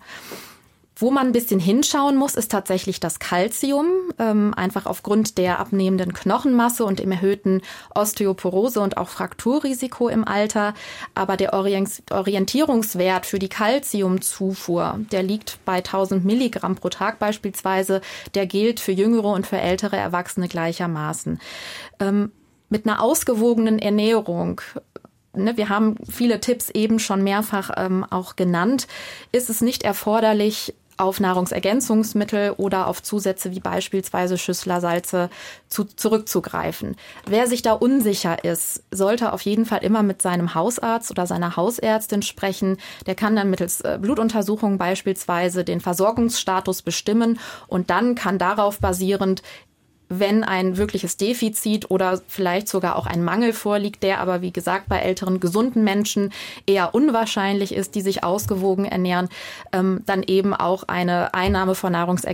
Wo man ein bisschen hinschauen muss, ist tatsächlich das Calcium, ähm, einfach aufgrund der abnehmenden Knochenmasse und dem erhöhten Osteoporose- und auch Frakturrisiko im Alter. Aber der Orientierungswert für die Calciumzufuhr, der liegt bei tausend Milligramm pro Tag beispielsweise. Der gilt für jüngere und für ältere Erwachsene gleichermaßen. Ähm, mit einer ausgewogenen Ernährung, ne, wir haben viele Tipps eben schon mehrfach ähm, auch genannt, ist es nicht erforderlich, auf Nahrungsergänzungsmittel oder auf Zusätze wie beispielsweise Schüsslersalze zu, zurückzugreifen. Wer sich da unsicher ist, sollte auf jeden Fall immer mit seinem Hausarzt oder seiner Hausärztin sprechen. Der kann dann mittels Blutuntersuchungen beispielsweise den Versorgungsstatus bestimmen, und dann kann darauf basierend, wenn ein wirkliches Defizit oder vielleicht sogar auch ein Mangel vorliegt, der aber, wie gesagt, bei älteren, gesunden Menschen eher unwahrscheinlich ist, die sich ausgewogen ernähren, ähm, dann eben auch eine Einnahme von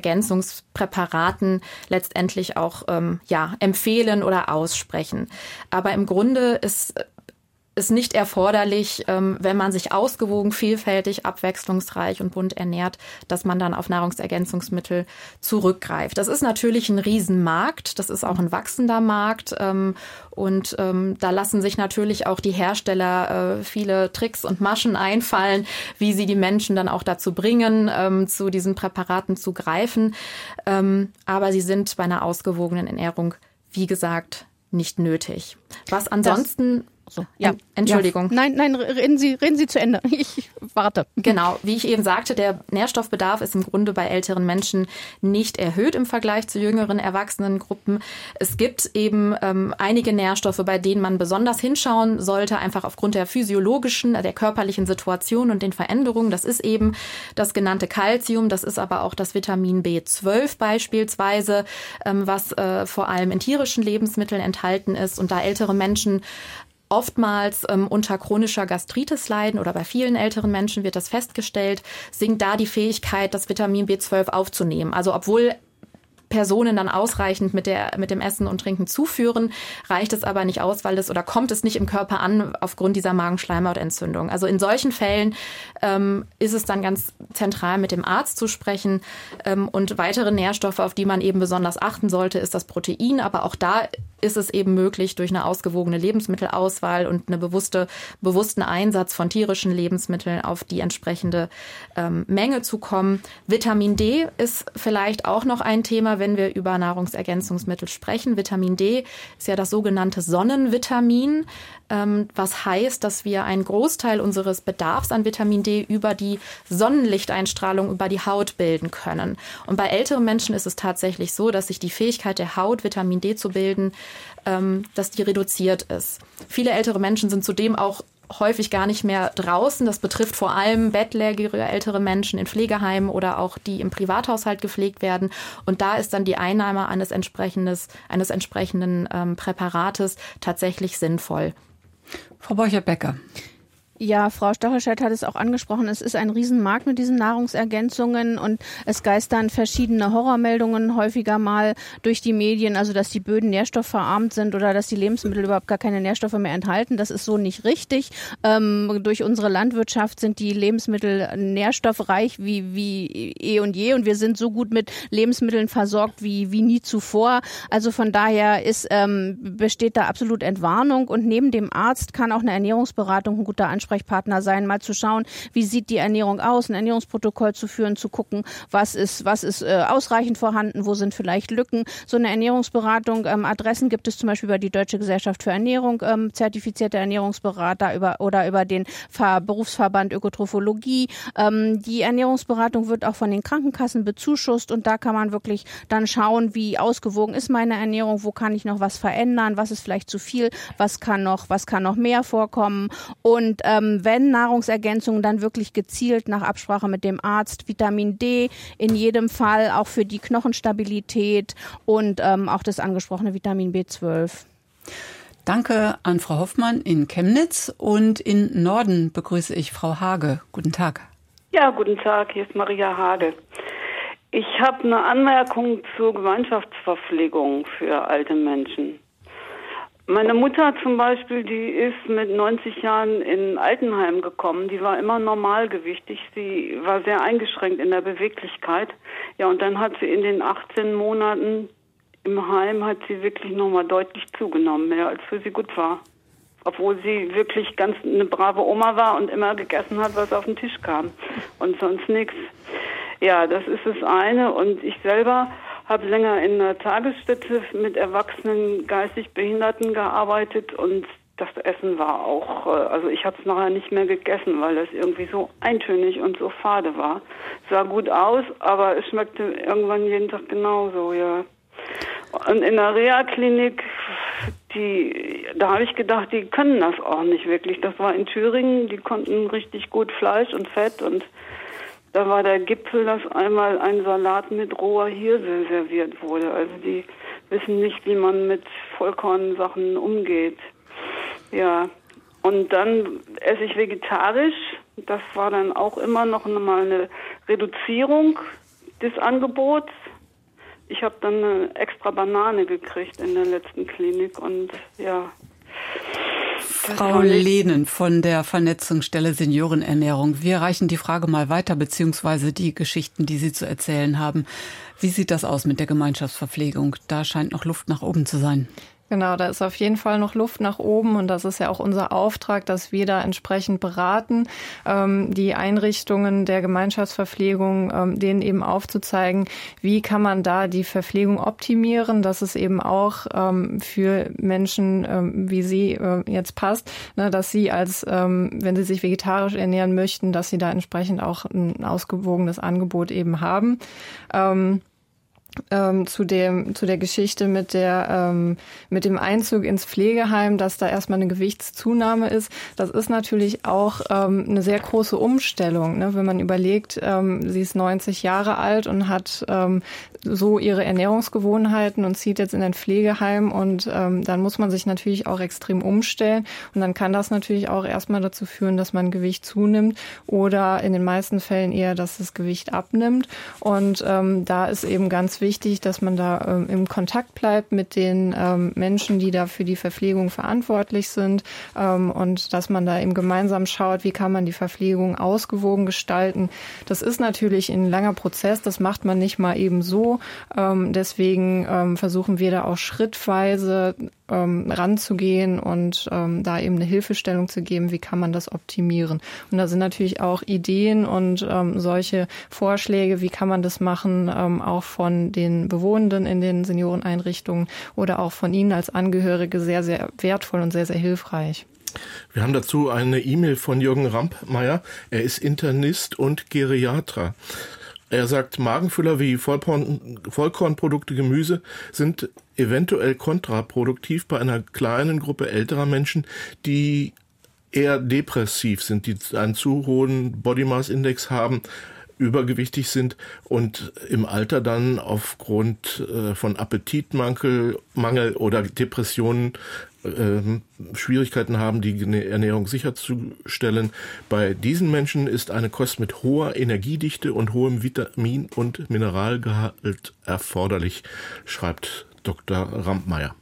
Nahrungsergänzungspräparaten letztendlich auch ähm, ja, empfehlen oder aussprechen. Aber im Grunde ist ist nicht erforderlich, wenn man sich ausgewogen, vielfältig, abwechslungsreich und bunt ernährt, dass man dann auf Nahrungsergänzungsmittel zurückgreift. Das ist natürlich ein Riesenmarkt, das ist auch ein wachsender Markt, und da lassen sich natürlich auch die Hersteller viele Tricks und Maschen einfallen, wie sie die Menschen dann auch dazu bringen, zu diesen Präparaten zu greifen. Aber sie sind bei einer ausgewogenen Ernährung, wie gesagt, nicht nötig. Was ansonsten... Das So, ja. Entschuldigung. Ja. Nein, nein, reden Sie, reden Sie zu Ende. Ich warte. Genau, wie ich eben sagte, der Nährstoffbedarf ist im Grunde bei älteren Menschen nicht erhöht im Vergleich zu jüngeren Erwachsenengruppen. Es gibt eben ähm, einige Nährstoffe, bei denen man besonders hinschauen sollte, einfach aufgrund der physiologischen, der körperlichen Situation und den Veränderungen. Das ist eben das genannte Calcium, das ist aber auch das Vitamin B zwölf beispielsweise, ähm, was äh, vor allem in tierischen Lebensmitteln enthalten ist. Und da ältere Menschen oftmals ähm, unter chronischer Gastritis leiden, oder bei vielen älteren Menschen wird das festgestellt, sinkt da die Fähigkeit, das Vitamin B zwölf aufzunehmen. Also obwohl Personen dann ausreichend mit der mit dem Essen und Trinken zuführen, reicht es aber nicht aus, weil es oder kommt es nicht im Körper an aufgrund dieser Magenschleimhautentzündung. Also in solchen Fällen ähm, ist es dann ganz zentral, mit dem Arzt zu sprechen. Ähm, und weitere Nährstoffe, auf die man eben besonders achten sollte, ist das Protein. Aber auch da ist es eben möglich, durch eine ausgewogene Lebensmittelauswahl und eine bewusste bewussten Einsatz von tierischen Lebensmitteln auf die entsprechende ähm, Menge zu kommen. Vitamin D ist vielleicht auch noch ein Thema, wenn wir über Nahrungsergänzungsmittel sprechen. Vitamin D ist ja das sogenannte Sonnenvitamin, ähm, was heißt, dass wir einen Großteil unseres Bedarfs an Vitamin D über die Sonnenlichteinstrahlung über die Haut bilden können. Und bei älteren Menschen ist es tatsächlich so, dass sich die Fähigkeit der Haut, Vitamin D zu bilden, ähm, dass die reduziert ist. Viele ältere Menschen sind zudem auch häufig gar nicht mehr draußen. Das betrifft vor allem bettlägerige ältere Menschen in Pflegeheimen oder auch die im Privathaushalt gepflegt werden. Und da ist dann die Einnahme eines, entsprechendes, eines entsprechenden ähm, Präparates tatsächlich sinnvoll. Frau Borchert-Becker. Ja, Frau Stachelscheit hat es auch angesprochen. Es ist ein Riesenmarkt mit diesen Nahrungsergänzungen und es geistern verschiedene Horrormeldungen häufiger mal durch die Medien, also dass die Böden nährstoffverarmt sind oder dass die Lebensmittel überhaupt gar keine Nährstoffe mehr enthalten. Das ist so nicht richtig. Ähm, durch unsere Landwirtschaft sind die Lebensmittel nährstoffreich wie, wie eh und je und wir sind so gut mit Lebensmitteln versorgt wie, wie nie zuvor. Also von daher ist, ähm, besteht da absolut Entwarnung und neben dem Arzt kann auch eine Ernährungsberatung ein guter Ansprechpartner sein, mal zu schauen, wie sieht die Ernährung aus, ein Ernährungsprotokoll zu führen, zu gucken, was ist, was ist äh, ausreichend vorhanden, wo sind vielleicht Lücken. So eine Ernährungsberatung, ähm, Adressen gibt es zum Beispiel über die Deutsche Gesellschaft für Ernährung, ähm, zertifizierte Ernährungsberater über, oder über den Ver- Berufsverband Ökotrophologie. Ähm, die Ernährungsberatung wird auch von den Krankenkassen bezuschusst und da kann man wirklich dann schauen, wie ausgewogen ist meine Ernährung, wo kann ich noch was verändern, was ist vielleicht zu viel, was kann noch, was kann noch mehr vorkommen und ähm, wenn Nahrungsergänzungen, dann wirklich gezielt nach Absprache mit dem Arzt. Vitamin D in jedem Fall, auch für die Knochenstabilität und ähm, auch das angesprochene Vitamin B zwölf. Danke an Frau Hoffmann in Chemnitz und in Norden begrüße ich Frau Hage. Guten Tag. Ja, guten Tag, hier ist Maria Hage. Ich habe eine Anmerkung zur Gemeinschaftsverpflegung für alte Menschen. Meine Mutter zum Beispiel, die ist mit neunzig Jahren in ein Altenheim gekommen. Die war immer normalgewichtig. Sie war sehr eingeschränkt in der Beweglichkeit. Ja, und dann hat sie in den achtzehn Monaten im Heim hat sie wirklich nochmal deutlich zugenommen, mehr als für sie gut war. Obwohl sie wirklich ganz eine brave Oma war und immer gegessen hat, was auf den Tisch kam. Und sonst nichts. Ja, das ist das eine. Und ich selber habe länger in einer Tagesstätte mit erwachsenen geistig Behinderten gearbeitet und das Essen war auch, also ich habe es nachher nicht mehr gegessen, weil es irgendwie so eintönig und so fade war. Es sah gut aus, aber es schmeckte irgendwann jeden Tag genauso, ja. Und in der Reha-Klinik, die, da habe ich gedacht, die können das auch nicht wirklich. Das war in Thüringen, die konnten richtig gut Fleisch und Fett und da war der Gipfel, dass einmal ein Salat mit roher Hirse serviert wurde. Also die wissen nicht, wie man mit Vollkornsachen umgeht. Ja, und dann esse ich vegetarisch. Das war dann auch immer noch mal eine Reduzierung des Angebots. Ich habe dann eine extra Banane gekriegt in der letzten Klinik und ja. Frau Lehnen von der Vernetzungsstelle Seniorenernährung. Wir reichen die Frage mal weiter, beziehungsweise die Geschichten, die Sie zu erzählen haben. Wie sieht das aus mit der Gemeinschaftsverpflegung? Da scheint noch Luft nach oben zu sein. Genau, da ist auf jeden Fall noch Luft nach oben und das ist ja auch unser Auftrag, dass wir da entsprechend beraten, ähm, die Einrichtungen der Gemeinschaftsverpflegung, ähm, denen eben aufzuzeigen, wie kann man da die Verpflegung optimieren, dass es eben auch ähm, für Menschen ähm, wie Sie äh, jetzt passt, ne, dass Sie als, ähm, wenn Sie sich vegetarisch ernähren möchten, dass Sie da entsprechend auch ein ausgewogenes Angebot eben haben. Ähm, Ähm, zu dem zu der Geschichte mit der ähm, mit dem Einzug ins Pflegeheim, dass da erstmal eine Gewichtszunahme ist. Das ist natürlich auch ähm, eine sehr große Umstellung, ne? Wenn man überlegt, ähm, sie ist neunzig Jahre alt und hat ähm, so ihre Ernährungsgewohnheiten und zieht jetzt in ein Pflegeheim und ähm, dann muss man sich natürlich auch extrem umstellen und dann kann das natürlich auch erstmal dazu führen, dass man Gewicht zunimmt oder in den meisten Fällen eher, dass das Gewicht abnimmt und ähm, da ist eben ganz wichtig, dass man da ähm, im Kontakt bleibt mit den ähm, Menschen, die da für die Verpflegung verantwortlich sind ähm, und dass man da eben gemeinsam schaut, wie kann man die Verpflegung ausgewogen gestalten. Das ist natürlich ein langer Prozess, das macht man nicht mal eben so. Ähm, deswegen ähm, versuchen wir da auch schrittweise ähm, ranzugehen und ähm, da eben eine Hilfestellung zu geben, wie kann man das optimieren. Und da sind natürlich auch Ideen und ähm, solche Vorschläge, wie kann man das machen, ähm, auch von den Bewohnenden in den Senioreneinrichtungen oder auch von Ihnen als Angehörige sehr, sehr wertvoll und sehr, sehr hilfreich. Wir haben dazu eine E-Mail von Jürgen Rampmeier. Er ist Internist und Geriater. Er sagt, Magenfüller wie Vollkorn, Vollkornprodukte, Gemüse sind eventuell kontraproduktiv bei einer kleinen Gruppe älterer Menschen, die eher depressiv sind, die einen zu hohen Body Mass Index haben, übergewichtig sind und im Alter dann aufgrund äh, von Appetitmangel Mangel oder Depressionen äh, Schwierigkeiten haben, die Ernährung sicherzustellen. Bei diesen Menschen ist eine Kost mit hoher Energiedichte und hohem Vitamin- und Mineralgehalt erforderlich, schreibt Doktor Rampmeier.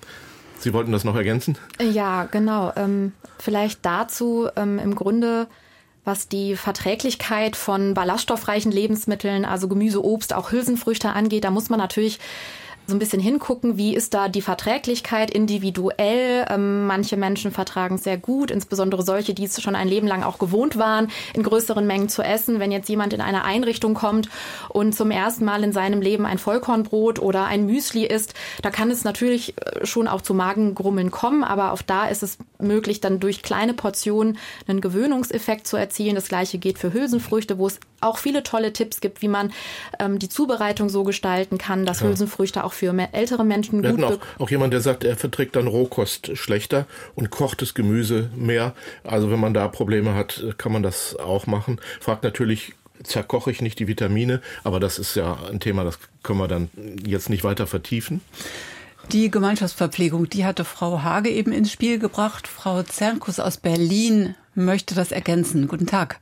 Sie wollten das noch ergänzen? Ja, genau. Ähm, vielleicht dazu ähm, im Grunde, was die Verträglichkeit von ballaststoffreichen Lebensmitteln, also Gemüse, Obst, auch Hülsenfrüchte angeht, da muss man natürlich so ein bisschen hingucken, wie ist da die Verträglichkeit individuell. Ähm, manche Menschen vertragen es sehr gut, insbesondere solche, die es schon ein Leben lang auch gewohnt waren, in größeren Mengen zu essen. Wenn jetzt jemand in eine Einrichtung kommt und zum ersten Mal in seinem Leben ein Vollkornbrot oder ein Müsli isst, da kann es natürlich schon auch zu Magengrummeln kommen, aber auch da ist es möglich, dann durch kleine Portionen einen Gewöhnungseffekt zu erzielen. Das Gleiche geht für Hülsenfrüchte, wo es auch viele tolle Tipps gibt, wie man ähm, die Zubereitung so gestalten kann, dass ja. Hülsenfrüchte auch für ältere Menschen Wir gut... hatten auch, auch jemand, der sagt, er verträgt dann Rohkost schlechter und kochtes Gemüse mehr. Also wenn man da Probleme hat, kann man das auch machen. Fragt natürlich, zerkoche ich nicht die Vitamine, aber das ist ja ein Thema, das können wir dann jetzt nicht weiter vertiefen. Die Gemeinschaftsverpflegung, die hatte Frau Hage eben ins Spiel gebracht. Frau Zernkus aus Berlin möchte das ergänzen. Guten Tag.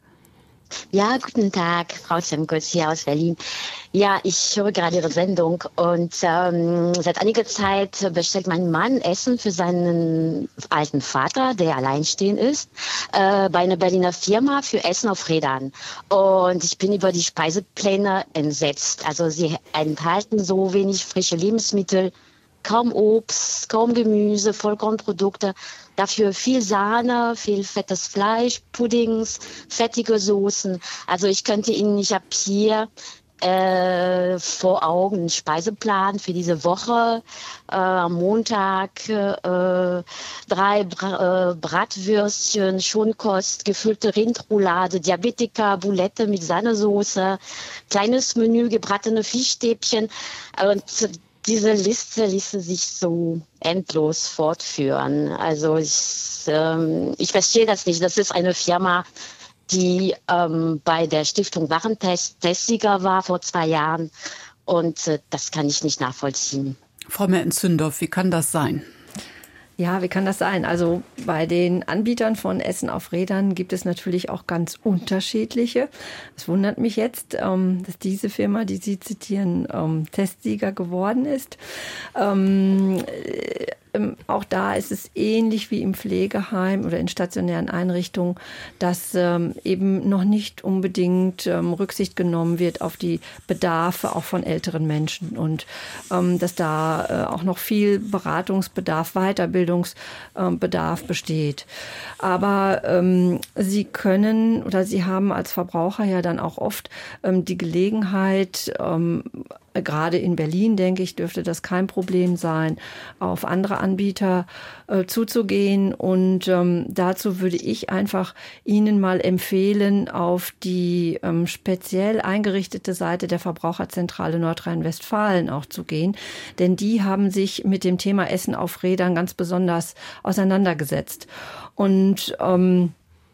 Ja, guten Tag, Frau Zernkus hier aus Berlin. Ja, ich höre gerade Ihre Sendung und ähm, seit einiger Zeit bestellt mein Mann Essen für seinen alten Vater, der alleinstehend ist, äh, bei einer Berliner Firma für Essen auf Rädern. Und ich bin über die Speisepläne entsetzt. Also sie enthalten so wenig frische Lebensmittel, kaum Obst, kaum Gemüse, Vollkornprodukte. Dafür viel Sahne, viel fettes Fleisch, Puddings, fettige Soßen. Also ich könnte Ihnen, ich habe hier äh, vor Augen einen Speiseplan für diese Woche. Äh, am Montag äh, drei Bra- äh, Bratwürstchen, Schonkost, gefüllte Rindroulade, Diabetika, Boulette mit Sahnesoße, kleines Menü, gebratene Fischstäbchen. Und diese Liste ließe sich so endlos fortführen. Also ich, ähm, ich verstehe das nicht. Das ist eine Firma, die ähm, bei der Stiftung Warentest Testsieger war vor zwei Jahren. Und äh, das kann ich nicht nachvollziehen. Frau Mertens-Zündorf, wie kann das sein? Ja, wie kann das sein? Also bei den Anbietern von Essen auf Rädern gibt es natürlich auch ganz unterschiedliche. Es wundert mich jetzt, ähm, dass diese Firma, die Sie zitieren, ähm, Testsieger geworden ist. Ähm, äh, auch da ist es ähnlich wie im Pflegeheim oder in stationären Einrichtungen, dass ähm, eben noch nicht unbedingt ähm, Rücksicht genommen wird auf die Bedarfe auch von älteren Menschen und ähm, dass da äh, auch noch viel Beratungsbedarf, Weiterbildungsbedarf äh, besteht. Aber ähm, Sie können oder Sie haben als Verbraucher ja dann auch oft ähm, die Gelegenheit, ähm, gerade in Berlin, denke ich, dürfte das kein Problem sein, auf andere Anbieter äh, zuzugehen. Und ähm, dazu würde ich einfach Ihnen mal empfehlen, auf die ähm, speziell eingerichtete Seite der Verbraucherzentrale Nordrhein-Westfalen auch zu gehen. Denn die haben sich mit dem Thema Essen auf Rädern ganz besonders auseinandergesetzt. Und ähm,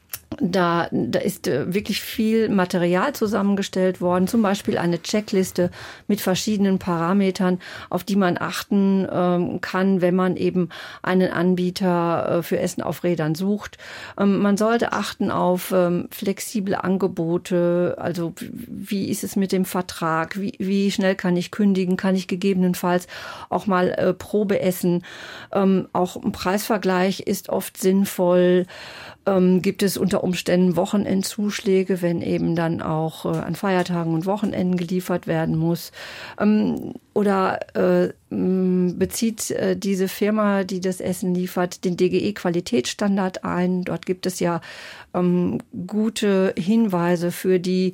Da, da ist wirklich viel Material zusammengestellt worden, zum Beispiel eine Checkliste mit verschiedenen Parametern, auf die man achten ähm, kann, wenn man eben einen Anbieter äh, für Essen auf Rädern sucht. Ähm, man sollte achten auf ähm, flexible Angebote, also wie ist es mit dem Vertrag, wie, wie schnell kann ich kündigen, kann ich gegebenenfalls auch mal äh, Probe essen. Ähm, auch ein Preisvergleich ist oft sinnvoll. Ähm, gibt es unter Umständen Wochenendzuschläge, wenn eben dann auch äh, an Feiertagen und Wochenenden geliefert werden muss? Ähm, oder äh, bezieht äh, diese Firma, die das Essen liefert, den D G E-Qualitätsstandard ein? Dort gibt es ja ähm, gute Hinweise für die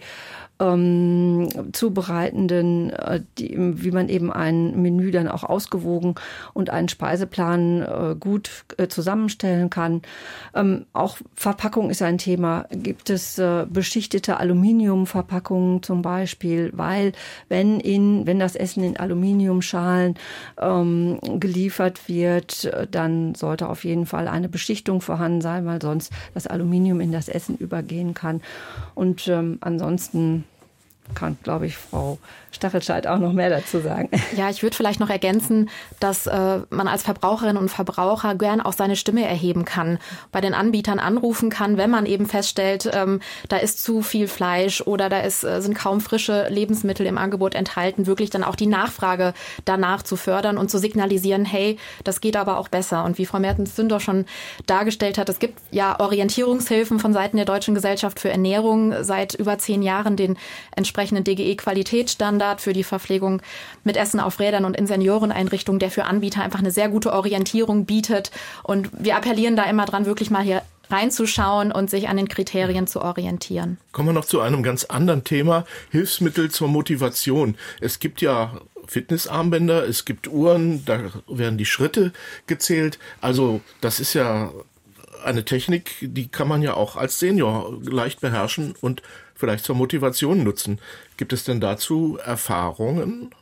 ähm, Zubereitenden, äh, die, wie man eben ein Menü dann auch ausgewogen und einen Speiseplan äh, gut äh, zusammenstellen kann. Ähm, auch Verpackung ist ein Thema. Gibt es äh, beschichtete Aluminiumverpackungen zum Beispiel, weil wenn in wenn das Essen in Aluminium Aluminiumschalen ähm, geliefert wird, dann sollte auf jeden Fall eine Beschichtung vorhanden sein, weil sonst das Aluminium in das Essen übergehen kann. Und ähm, ansonsten kann, glaube ich, Frau Stachelscheid auch noch mehr dazu sagen. Ja, ich würde vielleicht noch ergänzen, dass äh, man als Verbraucherin und Verbraucher gern auch seine Stimme erheben kann, bei den Anbietern anrufen kann, wenn man eben feststellt, ähm, da ist zu viel Fleisch oder da ist, äh, sind kaum frische Lebensmittel im Angebot enthalten, wirklich dann auch die Nachfrage danach zu fördern und zu signalisieren, hey, das geht aber auch besser. Und wie Frau Mertens-Zündorf schon dargestellt hat, es gibt ja Orientierungshilfen von Seiten der Deutschen Gesellschaft für Ernährung, seit über zehn Jahren den entsprechenden D G E-Qualitätsstandard für die Verpflegung mit Essen auf Rädern und in Senioreneinrichtungen, der für Anbieter einfach eine sehr gute Orientierung bietet. Und wir appellieren da immer dran, wirklich mal hier reinzuschauen und sich an den Kriterien zu orientieren. Kommen wir noch zu einem ganz anderen Thema, Hilfsmittel zur Motivation. Es gibt ja Fitnessarmbänder, es gibt Uhren, da werden die Schritte gezählt. Also das ist ja eine Technik, die kann man ja auch als Senior leicht beherrschen und vielleicht zur Motivation nutzen. Gibt es denn dazu Erfahrungen?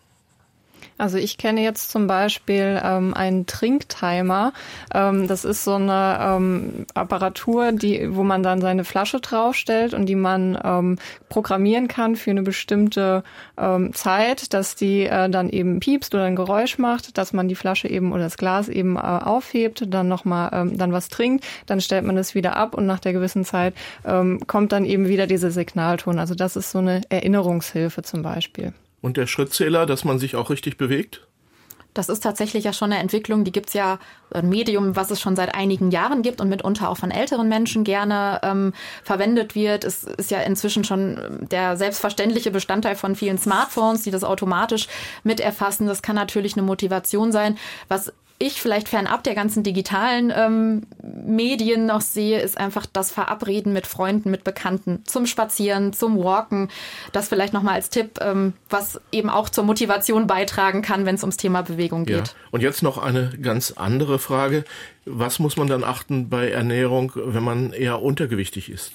Also ich kenne jetzt zum Beispiel ähm, einen Trinktimer. Ähm, das ist so eine ähm, Apparatur, die, wo man dann seine Flasche draufstellt und die man ähm, programmieren kann für eine bestimmte ähm, Zeit, dass die äh, dann eben piepst oder ein Geräusch macht, dass man die Flasche eben oder das Glas eben äh, aufhebt, dann nochmal ähm, dann was trinkt, dann stellt man es wieder ab und nach der gewissen Zeit ähm, kommt dann eben wieder dieser Signalton. Also das ist so eine Erinnerungshilfe zum Beispiel. Und der Schrittzähler, dass man sich auch richtig bewegt? Das ist tatsächlich ja schon eine Entwicklung, die gibt's ja, ein Medium, was es schon seit einigen Jahren gibt und mitunter auch von älteren Menschen gerne ähm, verwendet wird. Es ist ja inzwischen schon der selbstverständliche Bestandteil von vielen Smartphones, die das automatisch mit erfassen. Das kann natürlich eine Motivation sein. Was ich vielleicht fernab der ganzen digitalen ähm, Medien noch sehe, ist einfach das Verabreden mit Freunden, mit Bekannten zum Spazieren, zum Walken. Das vielleicht nochmal als Tipp, ähm, was eben auch zur Motivation beitragen kann, wenn es ums Thema Bewegung geht. Ja. Und jetzt noch eine ganz andere Frage. Was muss man dann achten bei Ernährung, wenn man eher untergewichtig ist?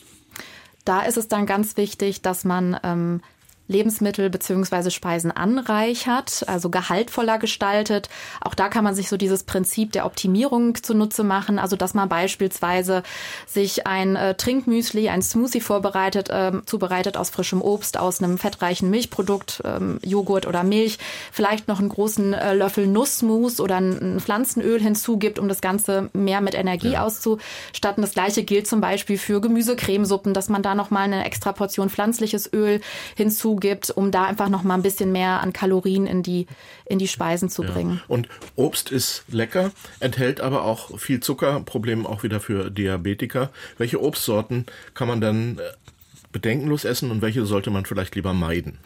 Da ist es dann ganz wichtig, dass man ähm, Lebensmittel bzw. Speisen anreichert, also gehaltvoller gestaltet. Auch da kann man sich so dieses Prinzip der Optimierung zunutze machen, also dass man beispielsweise sich ein äh, Trinkmüsli, ein Smoothie vorbereitet, äh, zubereitet aus frischem Obst, aus einem fettreichen Milchprodukt, ähm, Joghurt oder Milch, vielleicht noch einen großen äh, Löffel Nussmus oder ein, ein Pflanzenöl hinzugibt, um das Ganze mehr mit Energie ja. auszustatten. Das Gleiche gilt zum Beispiel für Gemüsecremesuppen, dass man da nochmal eine extra Portion pflanzliches Öl hinzu gibt, um da einfach noch mal ein bisschen mehr an Kalorien in die, in die Speisen zu bringen. Ja. Und Obst ist lecker, enthält aber auch viel Zucker, Problem auch wieder für Diabetiker. Welche Obstsorten kann man dann bedenkenlos essen und welche sollte man vielleicht lieber meiden?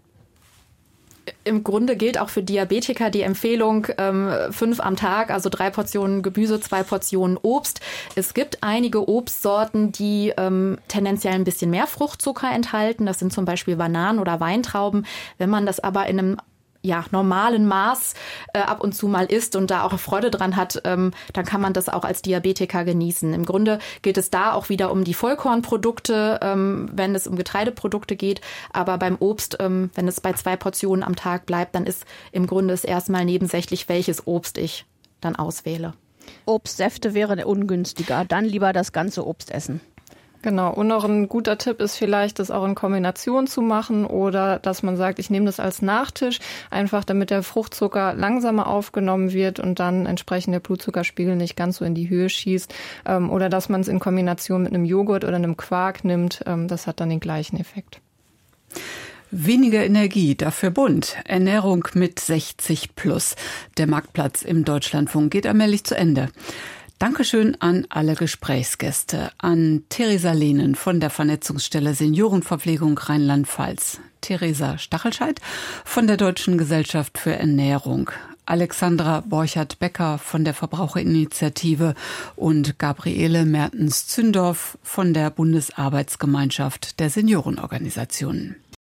Im Grunde gilt auch für Diabetiker die Empfehlung, ähm, fünf am Tag, also drei Portionen Gemüse, zwei Portionen Obst. Es gibt einige Obstsorten, die ähm, tendenziell ein bisschen mehr Fruchtzucker enthalten. Das sind zum Beispiel Bananen oder Weintrauben. Wenn man das aber in einem ja, normalen Maß äh, ab und zu mal isst und da auch Freude dran hat, ähm, dann kann man das auch als Diabetiker genießen. Im Grunde geht es da auch wieder um die Vollkornprodukte, ähm, wenn es um Getreideprodukte geht. Aber beim Obst, ähm, wenn es bei zwei Portionen am Tag bleibt, dann ist im Grunde es erstmal nebensächlich, welches Obst ich dann auswähle. Obstsäfte wäre ungünstiger. Dann lieber das ganze Obst essen. Genau, und noch ein guter Tipp ist vielleicht, das auch in Kombination zu machen oder dass man sagt, ich nehme das als Nachtisch, einfach damit der Fruchtzucker langsamer aufgenommen wird und dann entsprechend der Blutzuckerspiegel nicht ganz so in die Höhe schießt, ähm, oder dass man es in Kombination mit einem Joghurt oder einem Quark nimmt, ähm, das hat dann den gleichen Effekt. Weniger Energie, dafür bunt. Ernährung mit sechzig plus. Der Marktplatz im Deutschlandfunk geht allmählich zu Ende. Dankeschön an alle Gesprächsgäste, an Theresa Lehnen von der Vernetzungsstelle Seniorenverpflegung Rheinland-Pfalz, Theresa Stachelscheid von der Deutschen Gesellschaft für Ernährung, Alexandra Borchert-Becker von der Verbraucherinitiative und Gabriele Mertens-Zündorf von der Bundesarbeitsgemeinschaft der Seniorenorganisationen.